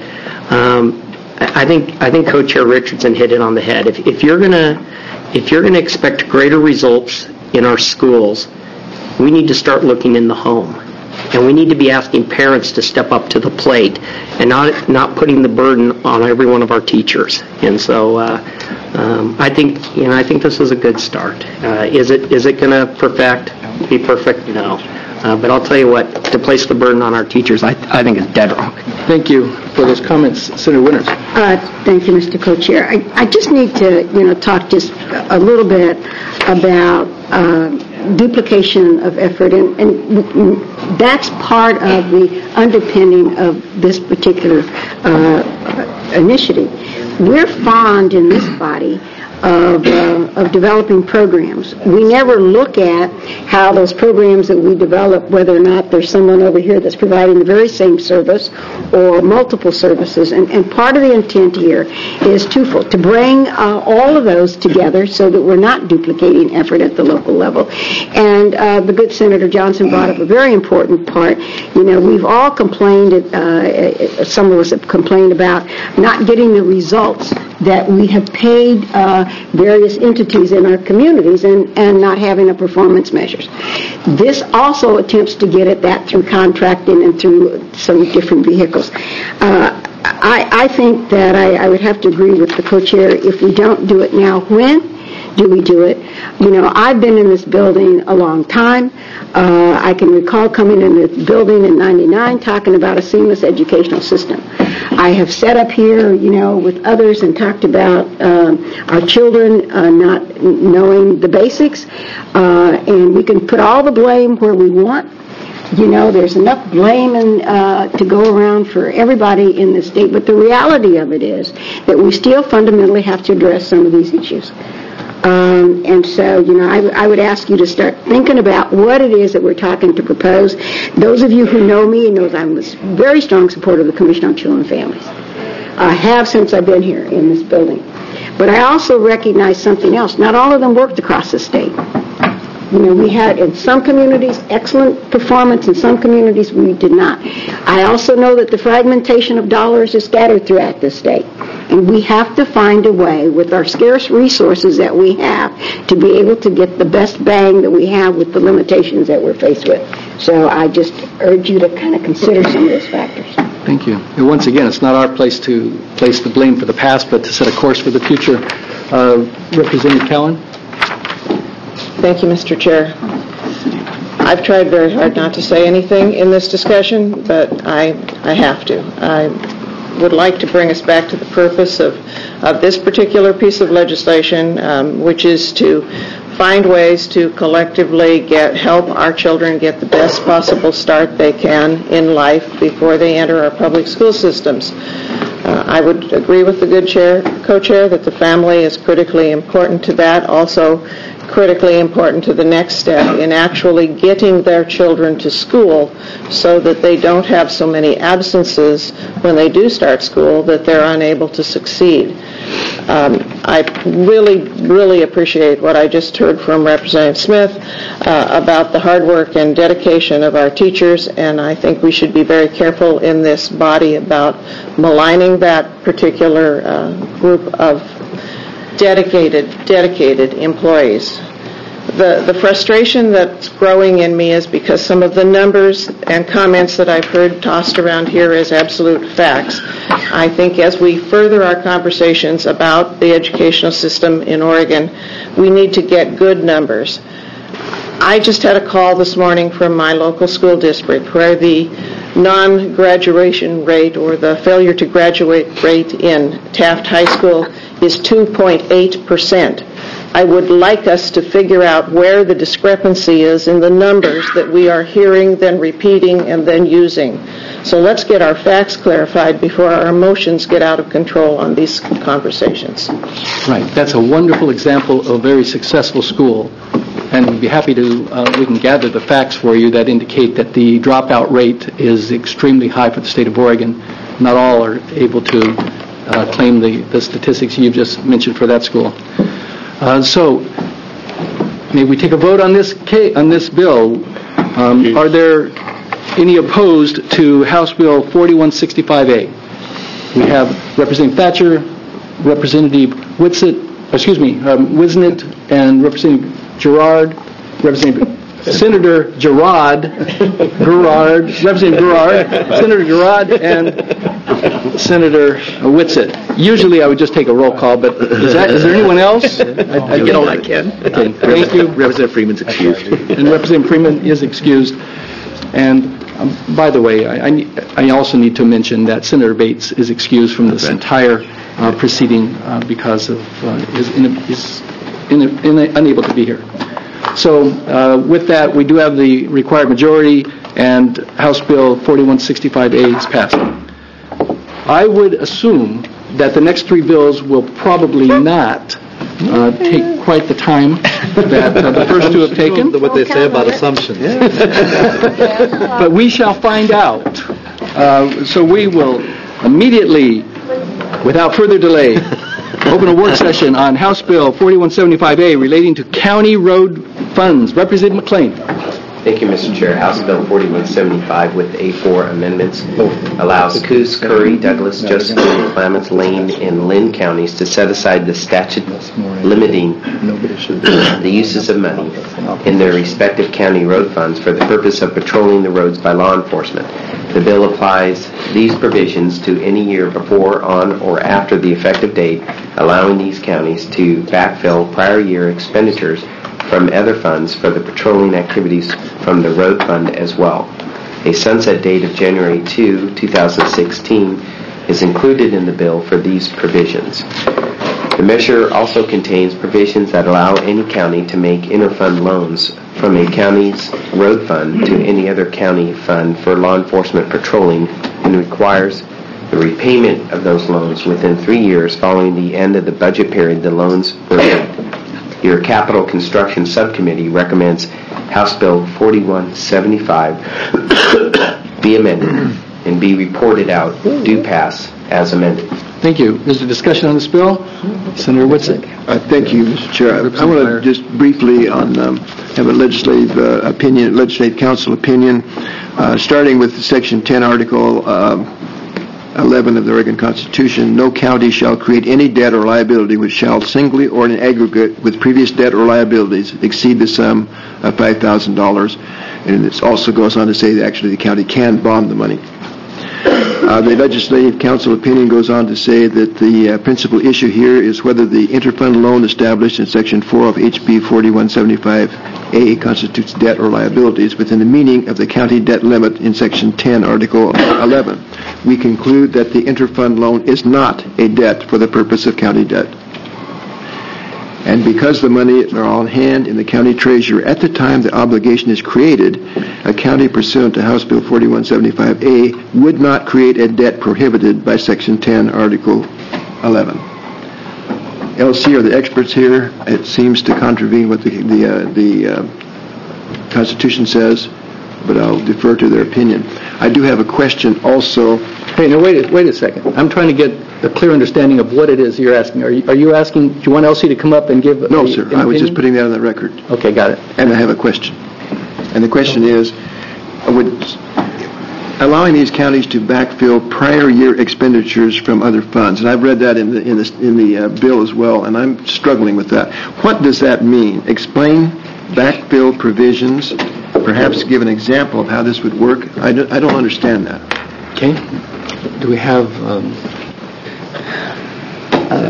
Speaker 2: I think Co-Chair Richardson hit it on the head. If you're gonna expect greater results in our schools, we need to start looking in the home. And we need to be asking parents to step up to the plate and not putting the burden on every one of our teachers. And so I think this is a good start. Is it going to be perfect? No. But I'll tell you what, to place the burden on our teachers, I think is dead wrong.
Speaker 1: Thank you for those comments, Senator Winters.
Speaker 15: Thank you, Mr. Co-Chair. I just need to talk just a little bit about duplication of effort, and that's part of the underpinning of this particular initiative. We're fond in this body of developing programs. We never look at how those programs that we develop, whether or not there's someone over here that's providing the very same service or multiple services. And part of the intent here is twofold: to bring all of those together so that we're not duplicating effort at the local level. And the good Senator Johnson brought up a very important part. We've all complained, some of us have complained about not getting the results that we have paid various entities in our communities and not having a performance measures. This also attempts to get at that through contracting and through some different vehicles. I think that I would have to agree with the co-chair. If we don't do it now, when do we do it? I've been in this building a long time. I can recall coming in this building in '99 talking about a seamless educational system. I have sat up here, with others and talked about our children not knowing the basics, and we can put all the blame where we want. There's enough blame to go around for everybody in the state, but the reality of it is that we still fundamentally have to address some of these issues. And so, I would ask you to start thinking about what it is that we're talking to propose. Those of you who know me know that I'm a very strong supporter of the Commission on Children and Families. I have since I've been here in this building. But I also recognize something else. Not all of them worked across the state. We had in some communities excellent performance, in some communities we did not. I also know that the fragmentation of dollars is scattered throughout the state. And we have to find a way with our scarce resources that we have to be able to get the best bang that we have with the limitations that we're faced with. So I just urge you to kind of consider some of those factors.
Speaker 1: Thank you. And once again, it's not our place to place the blame for the past, but to set a course for the future. Representative Cowan?
Speaker 14: Thank you, Mr. Chair. I've tried very hard not to say anything in this discussion, but I have to. I would like to bring us back to the purpose of this particular piece of legislation, which is to find ways to collectively help our children get the best possible start they can in life before they enter our public school systems. I would agree with the good co-chair that the family is critically important to that, also critically important to the next step in actually getting their children to school so that they don't have so many absences when they do start school that they're unable to succeed. I really, really appreciate what I just heard from Representative Smith about the hard work and dedication of our teachers, and I think we should be very careful in this body about maligning that particular group of dedicated employees. The frustration that's growing in me is because some of the numbers and comments that I've heard tossed around here as absolute facts. I think as we further our conversations about the educational system in Oregon, we need to get good numbers. I just had a call this morning from my local school district where the non-graduation rate or the failure to graduate rate in Taft High School is 2.8%.
Speaker 17: I would like us to figure out where the discrepancy is in the numbers that we are hearing, then repeating, and then using. So let's get our facts clarified before our emotions get out of control on these conversations.
Speaker 1: Right. That's a wonderful example of a very successful school. And we'd be happy to, we can gather the facts for you that indicate that the dropout rate is extremely high for the state of Oregon. Not all are able to claim the statistics you've just mentioned for that school. So, may we take a vote on this bill? Are there any opposed to House Bill 4165A? We have Representative Thatcher, Representative Wisnett, and Representative Gerard, Senator Gerard, Representative Gerard, Senator Gerard, and Senator Whitsett. Usually I would just take a roll call, but is there anyone else?
Speaker 7: I can.
Speaker 1: Okay, thank you.
Speaker 7: Representative Freeman's excused.
Speaker 1: And Representative Freeman is excused. And by the way, I also need to mention that Senator Bates is excused from this entire proceeding because of his unable to be here. So with that, we do have the required majority, and House Bill 4165A is passed. I would assume that the next three bills will probably not take quite the time that the first two have taken.
Speaker 11: What they say about assumptions.
Speaker 1: But we shall find out. So we will immediately, without further delay, open a work session on House Bill 4175A relating to county road funds. Representative McLean.
Speaker 13: Thank you, Mr. Chair. House Bill 4175 with A4 amendments allows Coos, Curry, Douglas, Josephine, Klamath, Lane, and Lynn counties to set aside the statute limiting the uses of money in their respective county road funds for the purpose of patrolling the roads by law enforcement. The bill applies these provisions to any year before, on, or after the effective date, allowing these counties to backfill prior year expenditures from other funds for the patrolling activities from the road fund as well. A sunset date of January 2, 2016 is included in the bill for these provisions. The measure also contains provisions that allow any county to make interfund loans from a county's road fund to any other county fund for law enforcement patrolling, and requires the repayment of those loans within 3 years following the end of the budget period the loans were made. Your Capital Construction Subcommittee recommends House Bill 4175 be amended and be reported out, do pass as amended.
Speaker 1: Thank you. Is there discussion on this bill? Senator Whitsick.
Speaker 3: Thank you, Mr. Chair. I want to just briefly have a legislative council opinion, starting with Section 10, Article 11 of the Oregon Constitution. No county shall create any debt or liability which shall singly or in aggregate with previous debt or liabilities exceed the sum of $5,000. And it also goes on to say that actually the county can bond the money. The Legislative Council opinion goes on to say that the principal issue here is whether the interfund loan established in Section 4 of HB 4175A constitutes debt or liabilities within the meaning of the county debt limit in Section 10, Article 11. We conclude that the interfund loan is not a debt for the purpose of county debt. And because the money are on hand in the county treasurer at the time the obligation is created, a county pursuant to House Bill 4175A would not create a debt prohibited by Section 10, Article 11. LC are the experts here. It seems to contravene what the Constitution says, but I'll defer to their opinion. I do have a question also.
Speaker 1: Hey, now wait a second. I'm trying to get a clear understanding of what it is you're asking. Are you asking, do you want LC to come up and give
Speaker 3: No, sir. I was just putting that on the record.
Speaker 1: Okay, got it.
Speaker 3: And I have a question. And the question is, allowing these counties to backfill prior year expenditures from other funds, and I've read that in the bill as well, and I'm struggling with that. What does that mean? Explain backfill provisions. Perhaps give an example of how this would work. I don't understand that.
Speaker 1: Okay. Do we have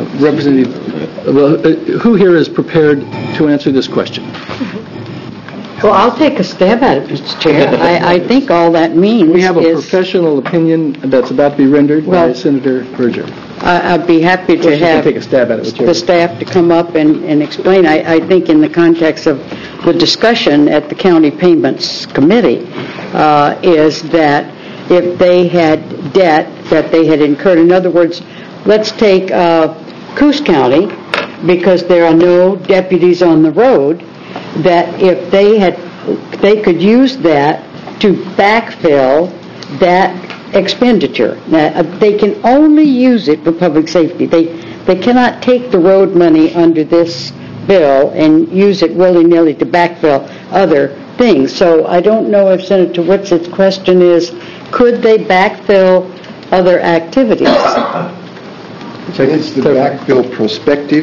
Speaker 1: Representative? Who here is prepared to answer this question?
Speaker 9: Well, I'll take a stab at it, Mr. Chair. I think all that means
Speaker 1: We have a
Speaker 9: is,
Speaker 1: professional opinion that's about to be rendered by
Speaker 9: Well-
Speaker 1: Senator Berger.
Speaker 9: I'd be happy
Speaker 1: Well,
Speaker 9: to
Speaker 1: she can
Speaker 9: have
Speaker 1: take a stab at it, whichever.
Speaker 9: the staff to come up and explain. I think in the context of the discussion at the County Payments Committee is that if they had debt that they had incurred, in other words, let's take Coos County, because there are no deputies on the road, that if they could use that to backfill that expenditure. Now, they can only use it for public safety. They cannot take the road money under this bill and use it willy-nilly to backfill other things. So I don't know if Senator Whitson's question is, could they backfill other activities?
Speaker 3: Is the backfill prospective?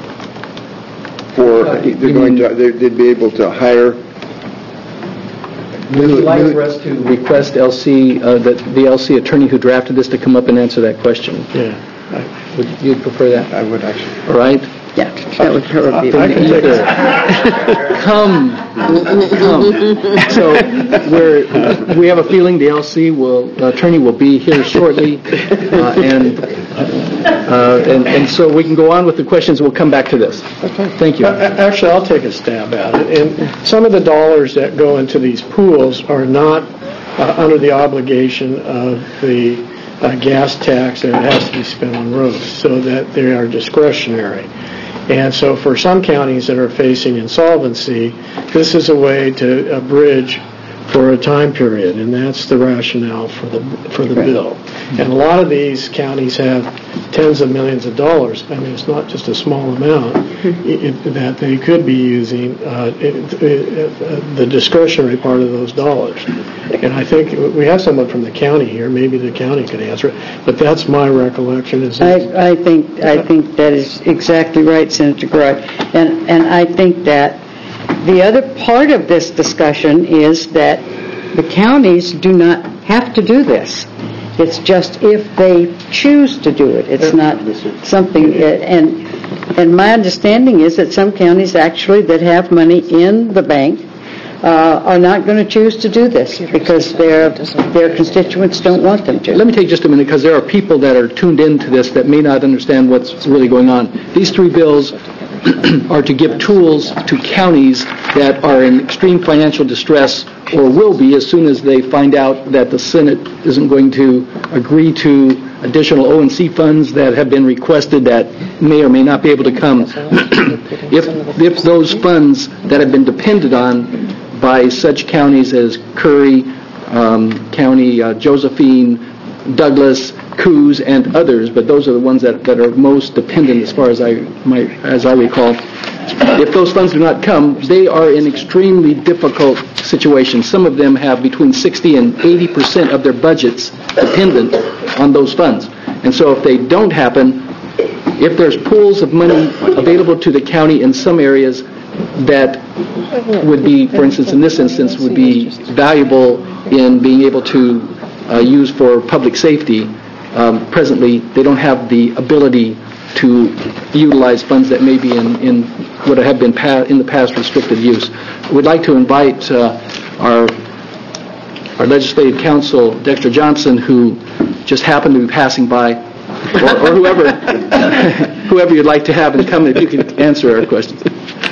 Speaker 3: Or they'd be able to hire?
Speaker 1: Would you like for us to request LC, the LC attorney who drafted this to come up and answer that question?
Speaker 6: Yeah.
Speaker 1: Would you prefer that?
Speaker 3: I would actually.
Speaker 1: All right.
Speaker 9: Yeah, that would probably be
Speaker 1: I can take it. Come. So we have a feeling the LC attorney will be here shortly, and so we can go on with the questions. We'll come back to this.
Speaker 6: Okay.
Speaker 1: Thank you.
Speaker 6: Actually, I'll take a stab at it. And some of the dollars that go into these pools are not under the obligation of the gas tax that has to be spent on roads, so that they are discretionary. And so for some counties that are facing insolvency, this is a way to bridge for a time period, and that's the rationale for the bill. And a lot of these counties have tens of millions of dollars. I mean, it's not just a small amount that they could be using the discretionary part of those dollars. And I think we have someone from the county here. Maybe the county could answer it. But that's my recollection.
Speaker 9: I think that is exactly right, Senator Groy. And I think that the other part of this discussion is that the counties do not have to do this. It's just if they choose to do it. It's not something, and my understanding is that some counties actually that have money in the bank are not going to choose to do this because their constituents don't want them to.
Speaker 1: Let me take just a minute, because there are people that are tuned into this that may not understand what's really going on. These three bills are to give tools to counties that are in extreme financial distress, or will be as soon as they find out that the Senate isn't going to agree to additional O&C funds that have been requested that may or may not be able to come. If those funds that have been depended on by such counties as Curry County, Josephine, Douglas, Coos, and others, but those are the ones that are most dependent as far as I recall. If those funds do not come, they are in extremely difficult situations. Some of them have between 60 and 80% of their budgets dependent on those funds. And so if they don't happen, if there's pools of money available to the county in some areas that would be, for instance, in this instance, would be valuable in being able to use for public safety, presently they don't have the ability to utilize funds that may be in what have been in the past restricted use. We'd like to invite our legislative counsel, Dexter Johnson, who just happened to be passing by, or whoever you'd like to have and come if you could answer our questions.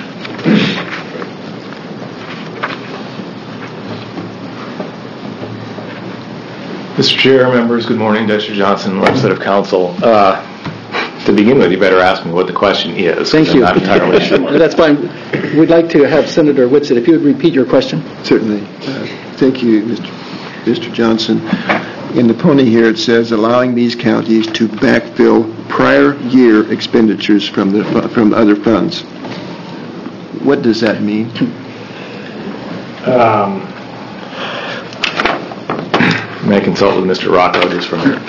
Speaker 18: Mr. Chair, members, good morning. Dexter Johnson, legislative counsel. To begin with, you better ask me what the question is.
Speaker 1: Thank you.
Speaker 18: I'm not entirely sure.
Speaker 1: That's fine. We'd like to have Senator Whitsett, if you would repeat your question.
Speaker 3: Certainly. Thank you, Mr. Johnson. In the pony here, it says allowing these counties to backfill prior year expenditures from other funds. What does that mean?
Speaker 18: May I consult with Mr. Rocco just for a minute?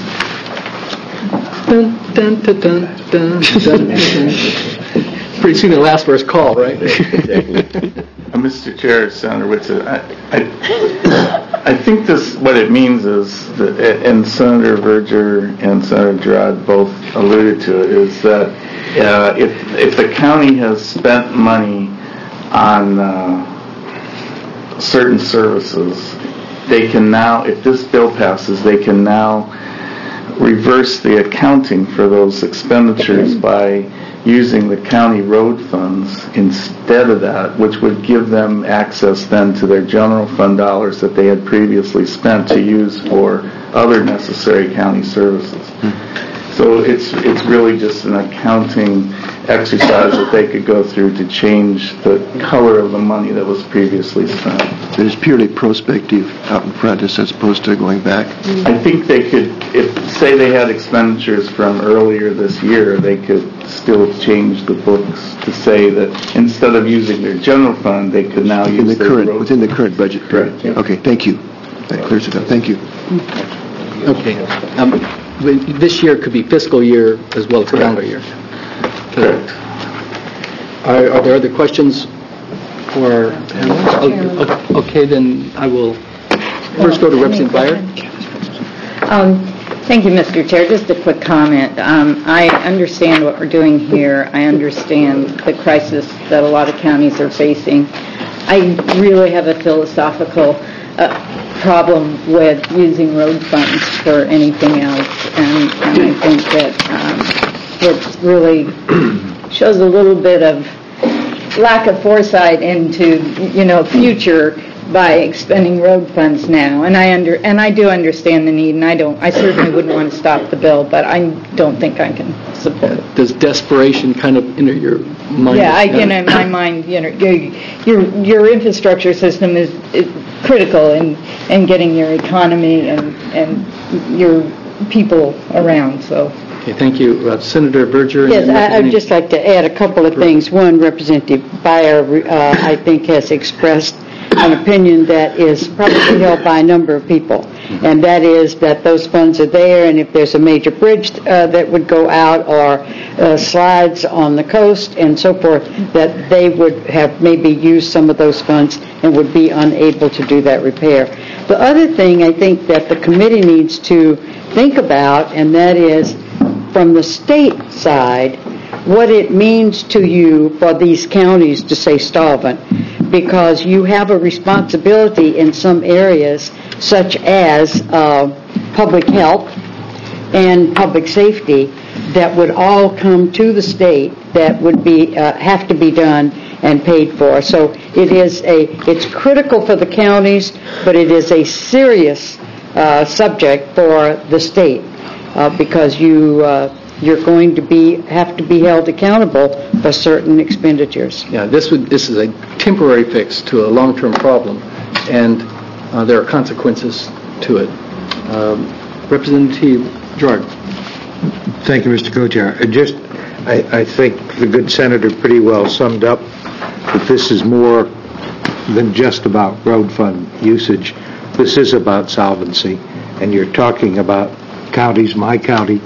Speaker 1: Dun, dun, dun, dun, dun, dun. Pretty soon the last verse call, right?
Speaker 19: Mr. Chair, Senator Whitsett, I think what it means is, that, and Senator Berger and Senator Girard both alluded to it, is that if the county has spent money on certain services, they can now, if this bill passes, they can now reverse the accounting for those expenditures by using the county road funds instead of that, which would give them access then to their general fund dollars that they had previously spent to use for other necessary county services. So it's really just an accounting exercise that they could go through to change the color of the money that was previously spent.
Speaker 3: It is purely prospective out in front as opposed to going back.
Speaker 19: I think they could, if say they had expenditures from earlier this year, they could still change the books to say that instead of using their general fund, they could now use their road
Speaker 3: within the current budget.
Speaker 19: Correct. Yeah.
Speaker 3: Okay, thank you. That clears it up. Thank you.
Speaker 1: Okay. This year could be fiscal year as well as calendar year.
Speaker 19: Correct.
Speaker 1: Are there other questions for panelists? Okay, then I will first go to Representative Beyer.
Speaker 20: Thank you, Mr. Chair. Just a quick comment. I understand what we're doing here. I understand the crisis that a lot of counties are facing. I really have a philosophical problem with using road funds for anything else, and I think that it really shows a little bit of lack of foresight into future by expending road funds now. And I do understand the need, and I certainly wouldn't want to stop the bill, but I don't think I can support it.
Speaker 1: Does desperation kind of enter your mind?
Speaker 20: Yeah, in my mind, your infrastructure system is critical in getting your economy and your people around. So.
Speaker 1: Okay, thank you. Senator Berger.
Speaker 9: Yes, I'd just like to add a couple of things. One, Representative Beyer, I think, has expressed an opinion that is probably held by a number of people, and that is that those funds are there, and if there's a major bridge that would go out or slides on the coast and so forth, that they would have maybe used some of those funds and would be unable to do that repair. The other thing I think that the committee needs to think about, and that is from the state side, what it means to you for these counties to say solvent, because you have a responsibility in some areas such as public health and public safety that would all come to the state that would be have to be done and paid for. So it's critical for the counties, but it is a serious subject for the state because you're going to have to be held accountable for certain expenditures.
Speaker 1: Yeah, this is a temporary fix to a long-term problem, and there are consequences to it. Representative Gerard.
Speaker 21: Thank you, Mr. Co-Chair. I think the good senator pretty well summed up that this is more than just about road fund usage. This is about solvency, and you're talking about counties, my county,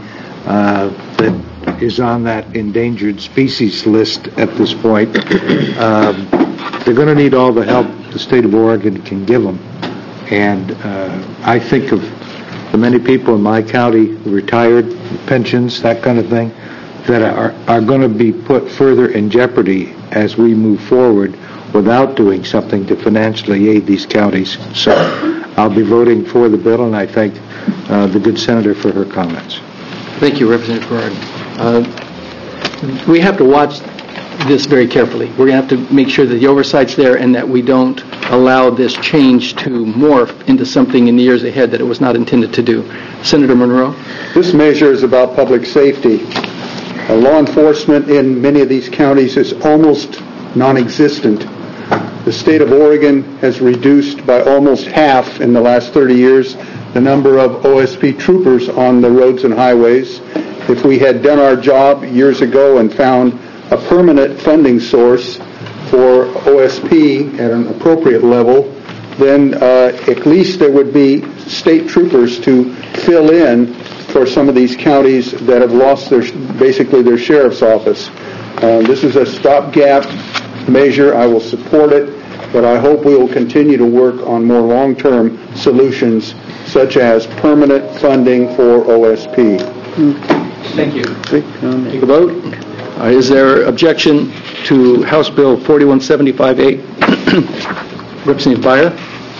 Speaker 21: that is on that endangered species list at this point. They're going to need all the help the state of Oregon can give them. And I think of the many people in my county, retired, pensions, that kind of thing, that are going to be put further in jeopardy as we move forward without doing something to financially aid these counties. So I'll be voting for the bill, and I thank the good senator for her comments.
Speaker 1: Thank you, Representative Gerard. We have to watch this very carefully. We're going to have to make sure that the oversight's there and that we don't allow this change to morph into something in the years ahead that it was not intended to do. Senator Monroe?
Speaker 16: This measure is about public safety. Law enforcement in many of these counties is almost non-existent. The state of Oregon has reduced by almost half in the last 30 years the number of OSP troopers on the roads and highways. If we had done our job years ago and found a permanent funding source for OSP at an appropriate level, then at least there would be state troopers to fill in for some of these counties that have lost basically their sheriff's office. This is a stopgap measure. I will support it, but I hope we will continue to work on more long-term solutions such as permanent funding for OSP.
Speaker 1: Thank you. Take a vote. Is there objection to House Bill 4175A? Representative Byer.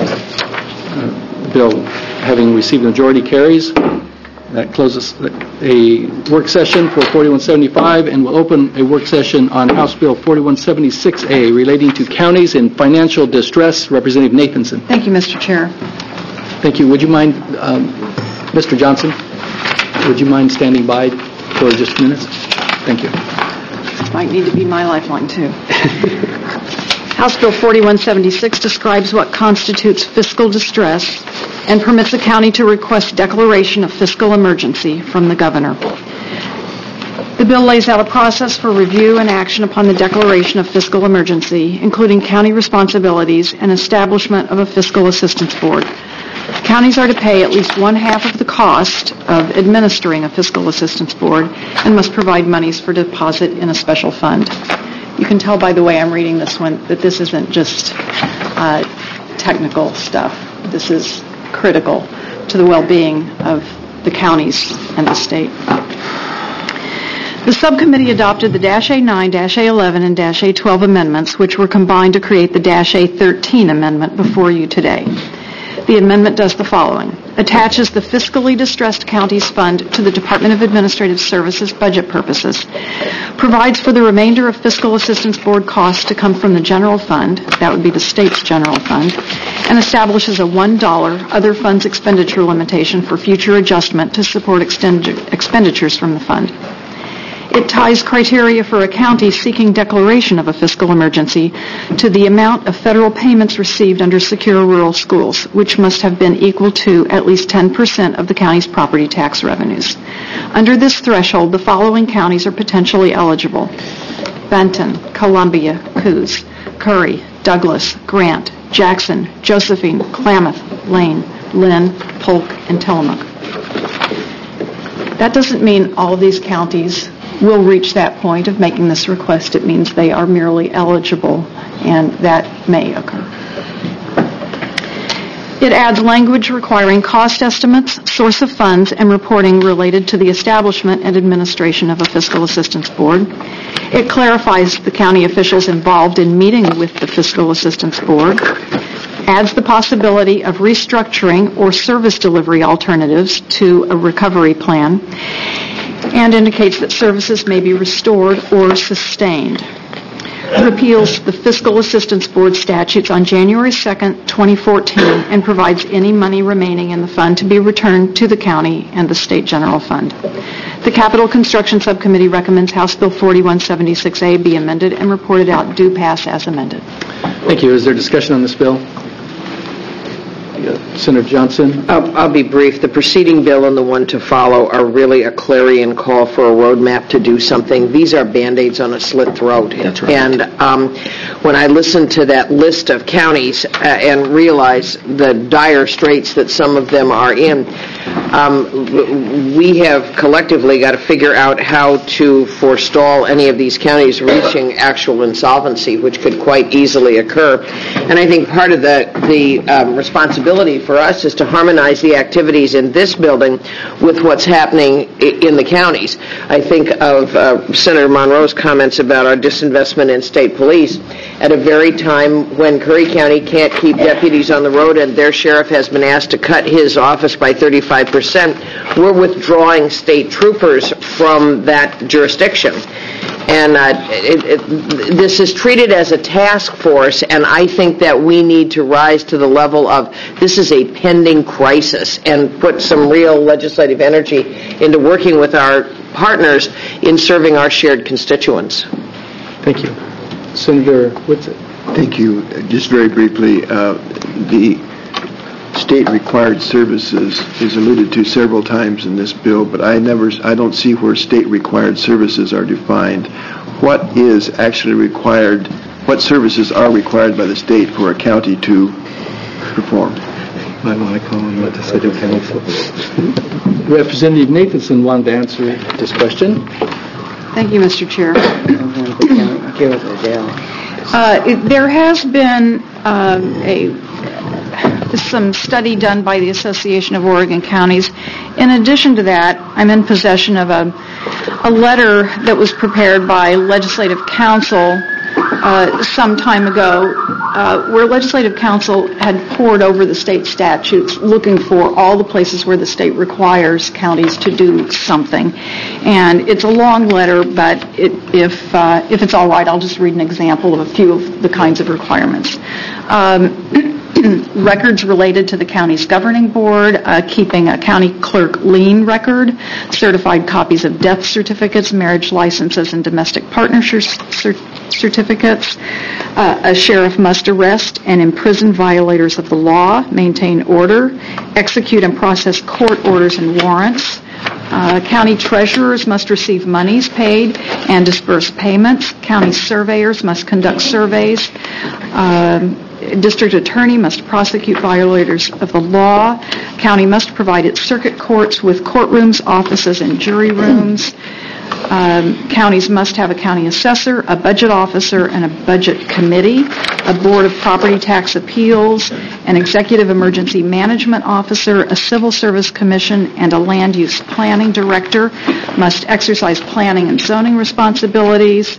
Speaker 1: The bill, having received a majority, carries. That closes a work session for 4175, and will open a work session on House Bill 4176A relating to counties in financial distress. Representative Nathanson.
Speaker 10: Thank you, Mr. Chair.
Speaker 1: Thank you. Would you mind, Mr. Johnson, would you mind standing by for just minutes? Thank you.
Speaker 10: Might need to be my lifeline, too. House Bill 4176 describes what constitutes fiscal distress and permits a county to request declaration of fiscal emergency from the governor. The bill lays out a process for review and action upon the declaration of fiscal emergency, including county responsibilities and establishment of a fiscal assistance board. Counties are to pay at least one-half of the cost of administering a fiscal assistance board and must provide monies for deposit in a special fund. You can tell by the way I'm reading this one that this isn't just technical stuff. This is critical to the well-being of the counties and the state. The subcommittee adopted the -A9, -A11, and -A12 amendments, which were combined to create the -A13 amendment before you today. The amendment does the following. Attaches the Fiscally Distressed Counties Fund to the Department of Administrative Services budget purposes. Provides for the remainder of Fiscal Assistance Board costs to come from the general fund, that would be the state's general fund, and establishes a $1 other funds expenditure limitation for future adjustment to support expenditures from the fund. It ties criteria for a county seeking declaration of a fiscal emergency to the amount of federal payments received under Secure Rural Schools, which must have been equal to at least 10% of the county's property tax revenues. Under this threshold, the following counties are potentially eligible: Benton, Columbia, Coos, Curry, Douglas, Grant, Jackson, Josephine, Klamath, Lane, Lynn, Polk, and Tillamook. That doesn't mean all of these counties will reach that point of making this request. It means they are merely eligible, and that may occur. It adds language requiring cost estimates, source of funds, and reporting related to the establishment and administration of a fiscal assistance board. It clarifies the county officials involved in meeting with the fiscal assistance board. Adds the possibility of restructuring or service delivery alternatives to a recovery plan, and indicates that services may be restored or sustained. Repeals the Fiscal Assistance Board statutes on January 2nd, 2014, and provides any money remaining in the fund to be returned to the county and the state general fund. The Capital Construction Subcommittee recommends House Bill 4176A be amended and reported out due pass as amended.
Speaker 1: Thank you. Is there discussion on this bill? Senator Johnson.
Speaker 14: I'll be brief. The preceding bill and the one to follow are really a clarion call for a roadmap to do something. These are Band-Aids on a slit throat.
Speaker 2: That's right.
Speaker 14: And when I listened to that list of counties and realized the dire straits that some of them are in, we have collectively got to figure out how to forestall any of these counties reaching actual insolvency, which could quite easily occur. And I think part of the responsibility for us is to harmonize the activities in this building with what's happening in the counties. I think of Senator Monroe's comments about our disinvestment in state police at a very time when Curry County can't keep deputies on the road and their sheriff has been asked to cut his office by 35%. We're withdrawing state troopers from that jurisdiction. And this is treated as a task force, and I think that we need to rise to the level of this is a pending crisis and put some real legislative energy into working with our partners in serving our shared constituents.
Speaker 1: Thank you. Senator Whitsitt.
Speaker 3: Thank you. Just very briefly, the state-required services is alluded to several times in this bill, but I don't see where state-required services are defined. What is actually required? What services are required by the state for a county to perform?
Speaker 1: Representative Nathanson wanted to answer this question.
Speaker 10: Thank you, Mr. Chair. There has been some study done by the Association of Oregon Counties. In addition to that, I'm in possession of a letter that was prepared by Legislative Counsel some time ago where Legislative Council had pored over the state statutes looking for all the places where the state requires counties to do something. And it's a long letter, but if it's all right, I'll just read an example of a few of the kinds of requirements. Records related to the county's governing board, keeping a county clerk lien record, certified copies of death certificates, marriage licenses, and domestic partnership certificates. A sheriff must arrest and imprison violators of the law, maintain order, execute and process court orders and warrants. County treasurers must receive monies paid and disperse payments. County surveyors must conduct surveys. District attorney must prosecute violators of the law. County must provide its circuit courts with courtrooms, offices, and jury rooms. Counties must have a county assessor, a budget officer, and a budget committee, a board of property tax appeals, an executive emergency management officer, a civil service commission, and a land use planning director must exercise planning and zoning responsibilities.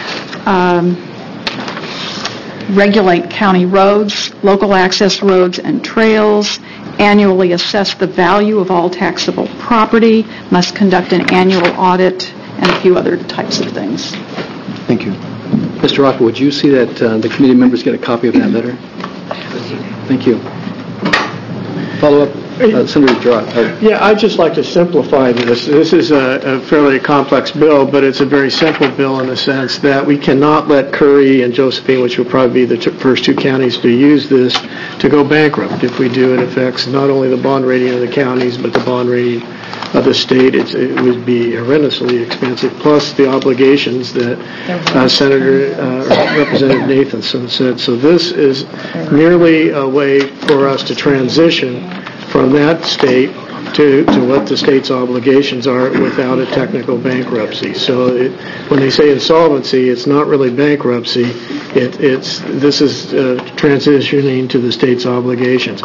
Speaker 10: Regulate county roads, local access roads and trails, annually assess the value of all taxable property, must conduct an annual audit, and a few other types of things.
Speaker 3: Thank you.
Speaker 1: Mr. Rocker, would you see that the committee members get a copy of that letter? Thank you. Follow up, Senator Gerard.
Speaker 6: Yeah, I'd just like to simplify this. This is a fairly complex bill, but it's a very simple bill in the sense that we cannot let Curry and Josephine, which will probably be the first two counties to use this, to go bankrupt. If we do, it affects not only the bond rating of the counties, but the bond rating of the state. It would be horrendously expensive, plus the obligations that Representative Nathanson said. So this is merely a way for us to transition from that state to what the state's obligations are without a technical bankruptcy. So when they say insolvency, it's not really bankruptcy. This is transitioning to the state's obligations.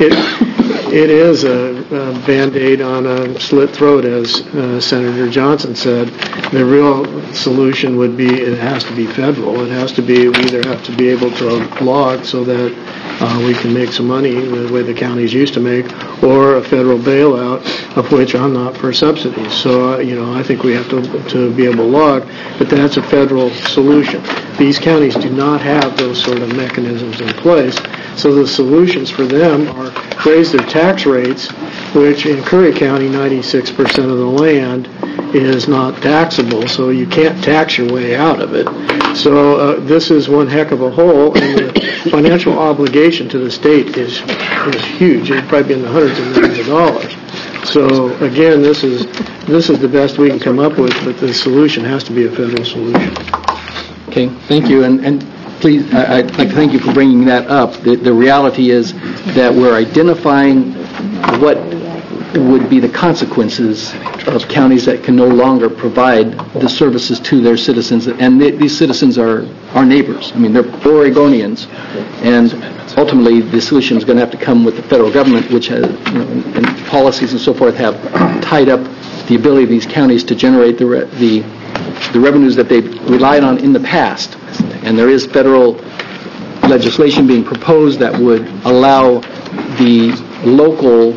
Speaker 6: It is a Band-Aid on a slit throat, as Senator Johnson said. The real solution would be it has to be federal. We either have to be able to log so that we can make some money the way the counties used to make, or a federal bailout, of which I'm not for subsidies. So, I think we have to be able to log, but that's a federal solution. These counties do not have those sort of mechanisms in place, so the solutions for them are raise their tax rates, which in Curry County, 96% of the land is not taxable, so you can't tax your way out of it. So this is one heck of a hole, and the financial obligation to the state is huge. It'd probably be in the hundreds of millions of dollars. So again, this is the best we can come up with, but the solution has to be a federal solution.
Speaker 1: Okay, thank you, and please, I'd like to thank you for bringing that up. The reality is that we're identifying what would be the consequences of counties that can no longer provide the services to their citizens, and these citizens are our neighbors. I mean, they're Oregonians, and ultimately the solution is going to have to come with the federal government, which has, and policies and so forth have tied up the ability of these counties to generate the revenues that they've relied on in the past. And there is federal legislation being proposed that would allow the local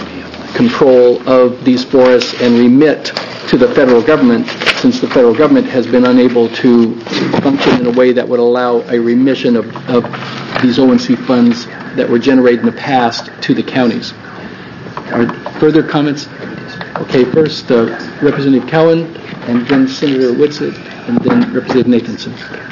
Speaker 1: control of these forests and remit to the federal government, since the federal government has been unable to function in a way that would allow a remission of these ONC funds that were generated in the past to the counties. Are further comments? Okay, first Representative Cowan, and then Senator Whitsitt, and then Representative Nathanson.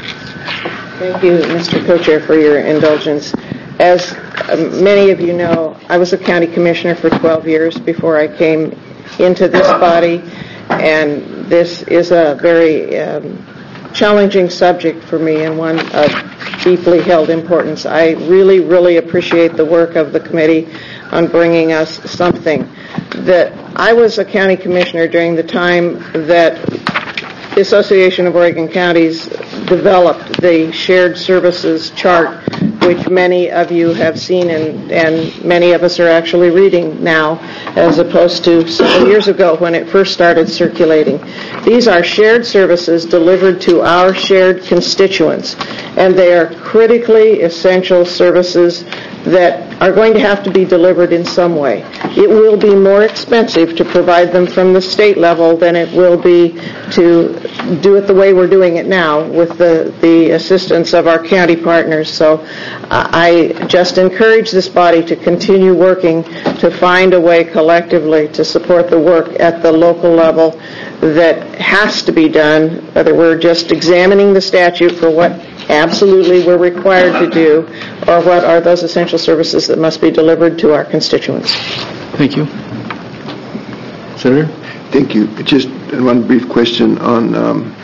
Speaker 17: Thank you, Mr. Co-Chair, for your indulgence. As many of you know, I was a county commissioner for 12 years before I came into this body, and this is a very challenging subject for me and one of deeply held importance. I really, really appreciate the work of the committee on bringing us something. That I was a county commissioner during the time that the Association of Oregon Counties developed the shared services chart, which many of you have seen and many of us are actually reading now, as opposed to several years ago when it first started circulating. These are shared services delivered to our shared constituents, and they are critically essential services that are going to have to be delivered in some way. It will be more expensive to provide them from the state level than it will be to do it the way we're doing it now with the assistance of our county partners. So I just encourage this body to continue working to find a way collectively to support the work at the local level that has to be done, whether we're just examining the statute for what absolutely we're required to do, or what are those essential services that must be delivered to our constituents.
Speaker 1: Thank you. Senator?
Speaker 3: Thank you. Just one brief question on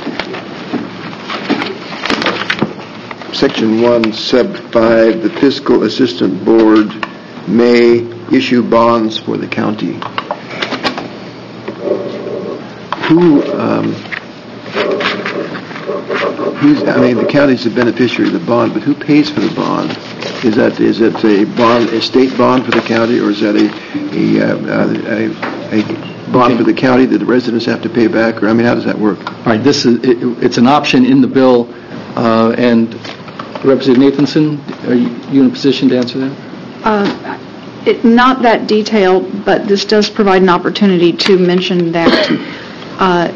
Speaker 3: Section 1, Sub 5, the Fiscal Assistant Board may issue bonds for the county. The county's the beneficiary of the bond, but who pays for the bond? Is it a state bond for the county, or is that a bond for the county that the residents have to pay back? Or how does that work?
Speaker 1: All right, it's an option in the bill, and Representative Nathanson, are you in a position to answer that?
Speaker 10: Not that detailed, but this does provide an opportunity to mention that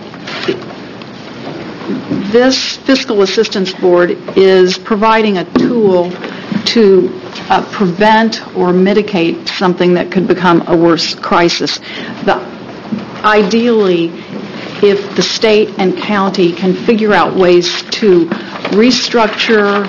Speaker 10: this Fiscal Assistance Board is providing a tool to prevent or mitigate something that could become a worse crisis. Ideally, if the state and county can figure out ways to restructure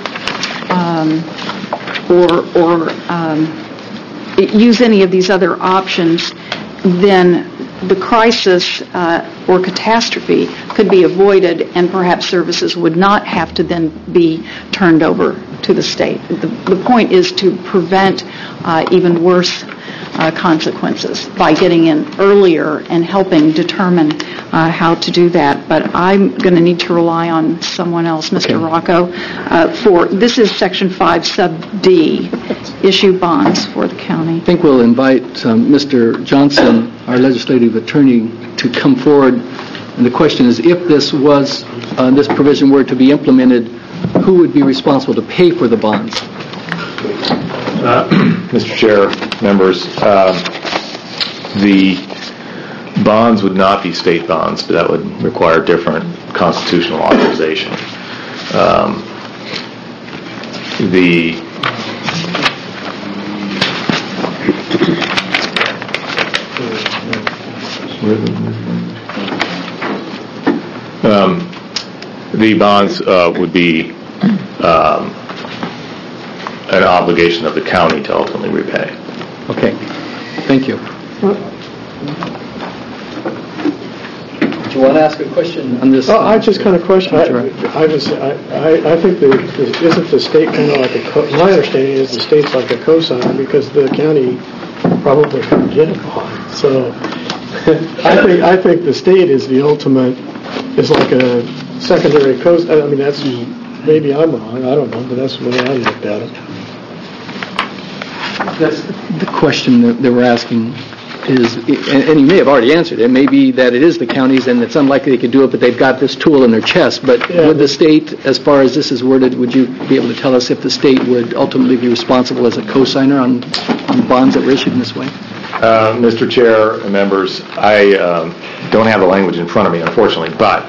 Speaker 10: or use any of these other options, then the crisis or catastrophe could be avoided, and perhaps services would not have to then be turned over to the state. The point is to prevent even worse consequences by getting in earlier and helping determine how to do that. But I'm going to need to rely on someone else, Mr. Rocco, this is Section 5, Sub D, issue bonds for the county.
Speaker 1: I think we'll invite Mr. Johnson, our legislative attorney, to come forward. And the question is, if this provision were to be implemented, who would be responsible to pay for the bonds?
Speaker 18: Mr. Chair, members, the bonds would not be state bonds, but that would require different constitutional authorization. The bonds would be an obligation of the county to ultimately repay.
Speaker 1: Okay. Thank you. Do you want to ask a question on this?
Speaker 6: I just kind of question. I think isn't the state kind of like my understanding is the state's like a cosigner because the county probably couldn't get a bond. So I think the state is the ultimate, is like a secondary cosigner. I mean, that's, maybe I'm wrong, I don't know, but that's the way I looked at it.
Speaker 1: That's the question that we're asking is, and you may have already answered it, may be that it is the counties and it's unlikely they could do it, but they've got this tool in their chest. But would the state, as far as this is worded, would you be able to tell us if the state would ultimately be responsible as a cosigner on bonds that were issued in this way?
Speaker 18: Mr. Chair and members, I don't have the language in front of me, unfortunately, but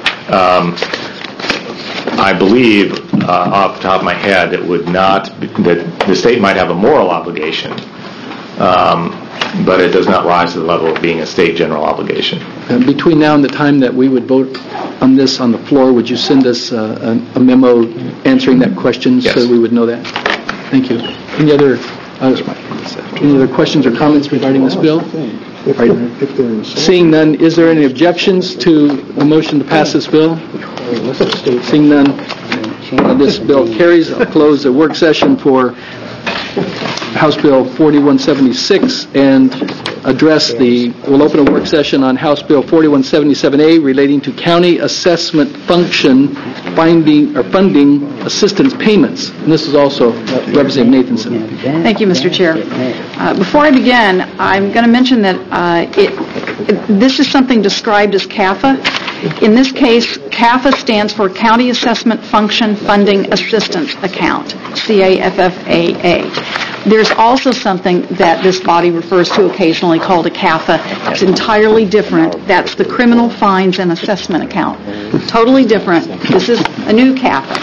Speaker 18: I believe off the top of my head it would not, that the state might have a moral obligation, but it does not rise to the level of being a state general obligation.
Speaker 1: Between now and the time that we would vote on this on the floor, would you send us a memo answering that question so we would know that? Thank you. Any other questions or comments regarding this bill? Right. Seeing none, is there any objections to the motion to pass this bill? Seeing none, this bill carries. I'll close the work session for House Bill 4176 and we'll open a work session on House Bill 4177A relating to county assessment function funding assistance payments. And this is also Representative Nathanson.
Speaker 10: Thank you, Mr. Chair. Before I begin, I'm going to mention that this is something described as CAFA. In this case, CAFA stands for County Assessment Function Funding Assistance Account, CAFFAA. There's also something that this body refers to occasionally called a CAFA. It's entirely different. That's the Criminal Fines and Assessment Account. Totally different. This is a new CAFA.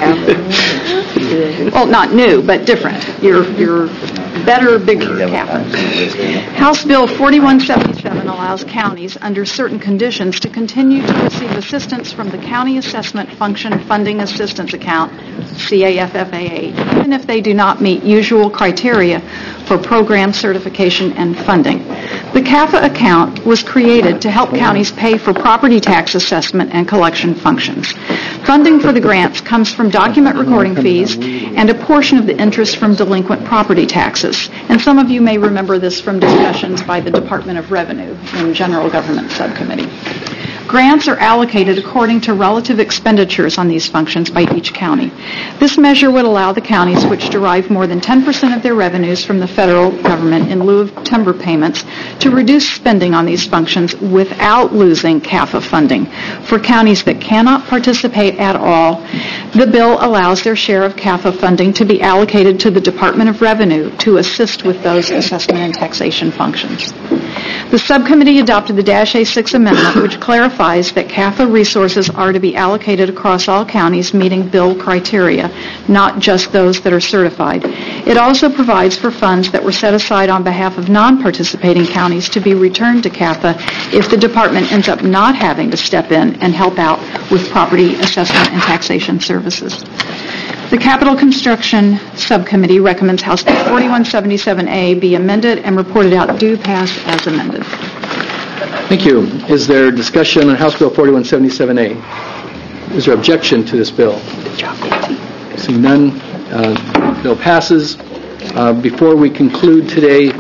Speaker 10: Well, not new, but different. Your better, bigger CAFA. House Bill 4177 allows counties, under certain conditions, to continue to receive assistance from the County Assessment Function Funding Assistance Account, CAFFAA, even if they do not meet usual criteria for program certification and funding. The CAFA account was created to help counties pay for property tax assessment and collection functions. Funding for the grants comes from document recording fees and a portion of the interest from delinquent property taxes. And some of you may remember this from discussions by the Department of Revenue in General Government Subcommittee. Grants are allocated according to relative expenditures on these functions by each county. This measure would allow the counties which derive more than 10% of their revenues from the federal government in lieu of timber payments to reduce spending on these functions without losing CAFA funding. For counties that cannot participate at all, the bill allows their share of CAFA funding to be allocated to the Department of Revenue to assist with those assessment and taxation functions. The subcommittee adopted the -A6 amendment, which clarifies that CAFA resources are to be allocated across all counties meeting bill criteria, not just those that are certified. It also provides for funds that were set aside on behalf of non-participating counties to be returned to CAFA if the department ends up not having to step in and help out with property assessment and taxation services. The Capital Construction Subcommittee recommends House Bill 4177A be amended and reported out due pass as amended.
Speaker 1: Thank you. Is there discussion on House Bill 4177A? Is there objection to this bill? Good job, Nancy. Seeing none, bill passes. Before we conclude today,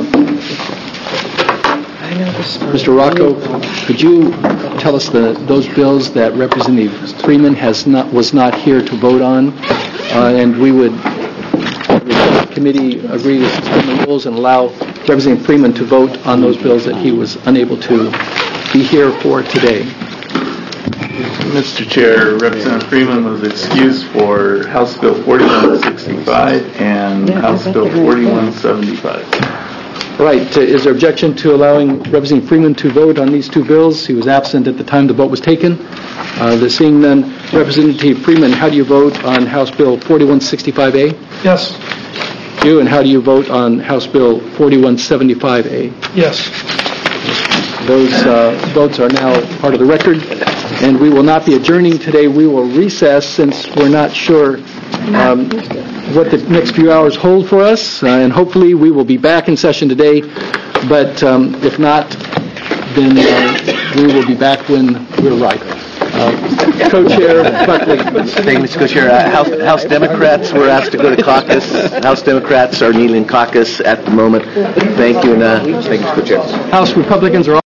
Speaker 1: Mr. Rocco, could you tell us those bills that Representative Freeman was not here to vote on, and we would, the committee agree to suspend the rules and allow Representative Freeman to vote on those bills that he was unable to be here for today?
Speaker 19: Mr. Chair, Representative Freeman was excused for House Bill 4165 and House Bill 4175.
Speaker 1: Right. Is there objection to allowing Representative Freeman to vote on these two bills? He was absent at the time the vote was taken. Seeing none, Representative Freeman, how do you vote on House Bill 4165A?
Speaker 6: Yes.
Speaker 1: You, and how do you vote on House Bill 4175A?
Speaker 6: Yes.
Speaker 1: Those votes are now part of the record, and we will not be adjourning today. We will recess since we're not sure what the next few hours hold for us, and hopefully we will be back in session today, but if not, then we will be back when we're right. Co-Chair Buckley.
Speaker 7: Thank you, Mr. Co-Chair. House Democrats were asked to go to caucus. House Democrats are kneeling caucus at the moment. Thank you, and thank you, Mr. Co-Chair.
Speaker 1: House Republicans are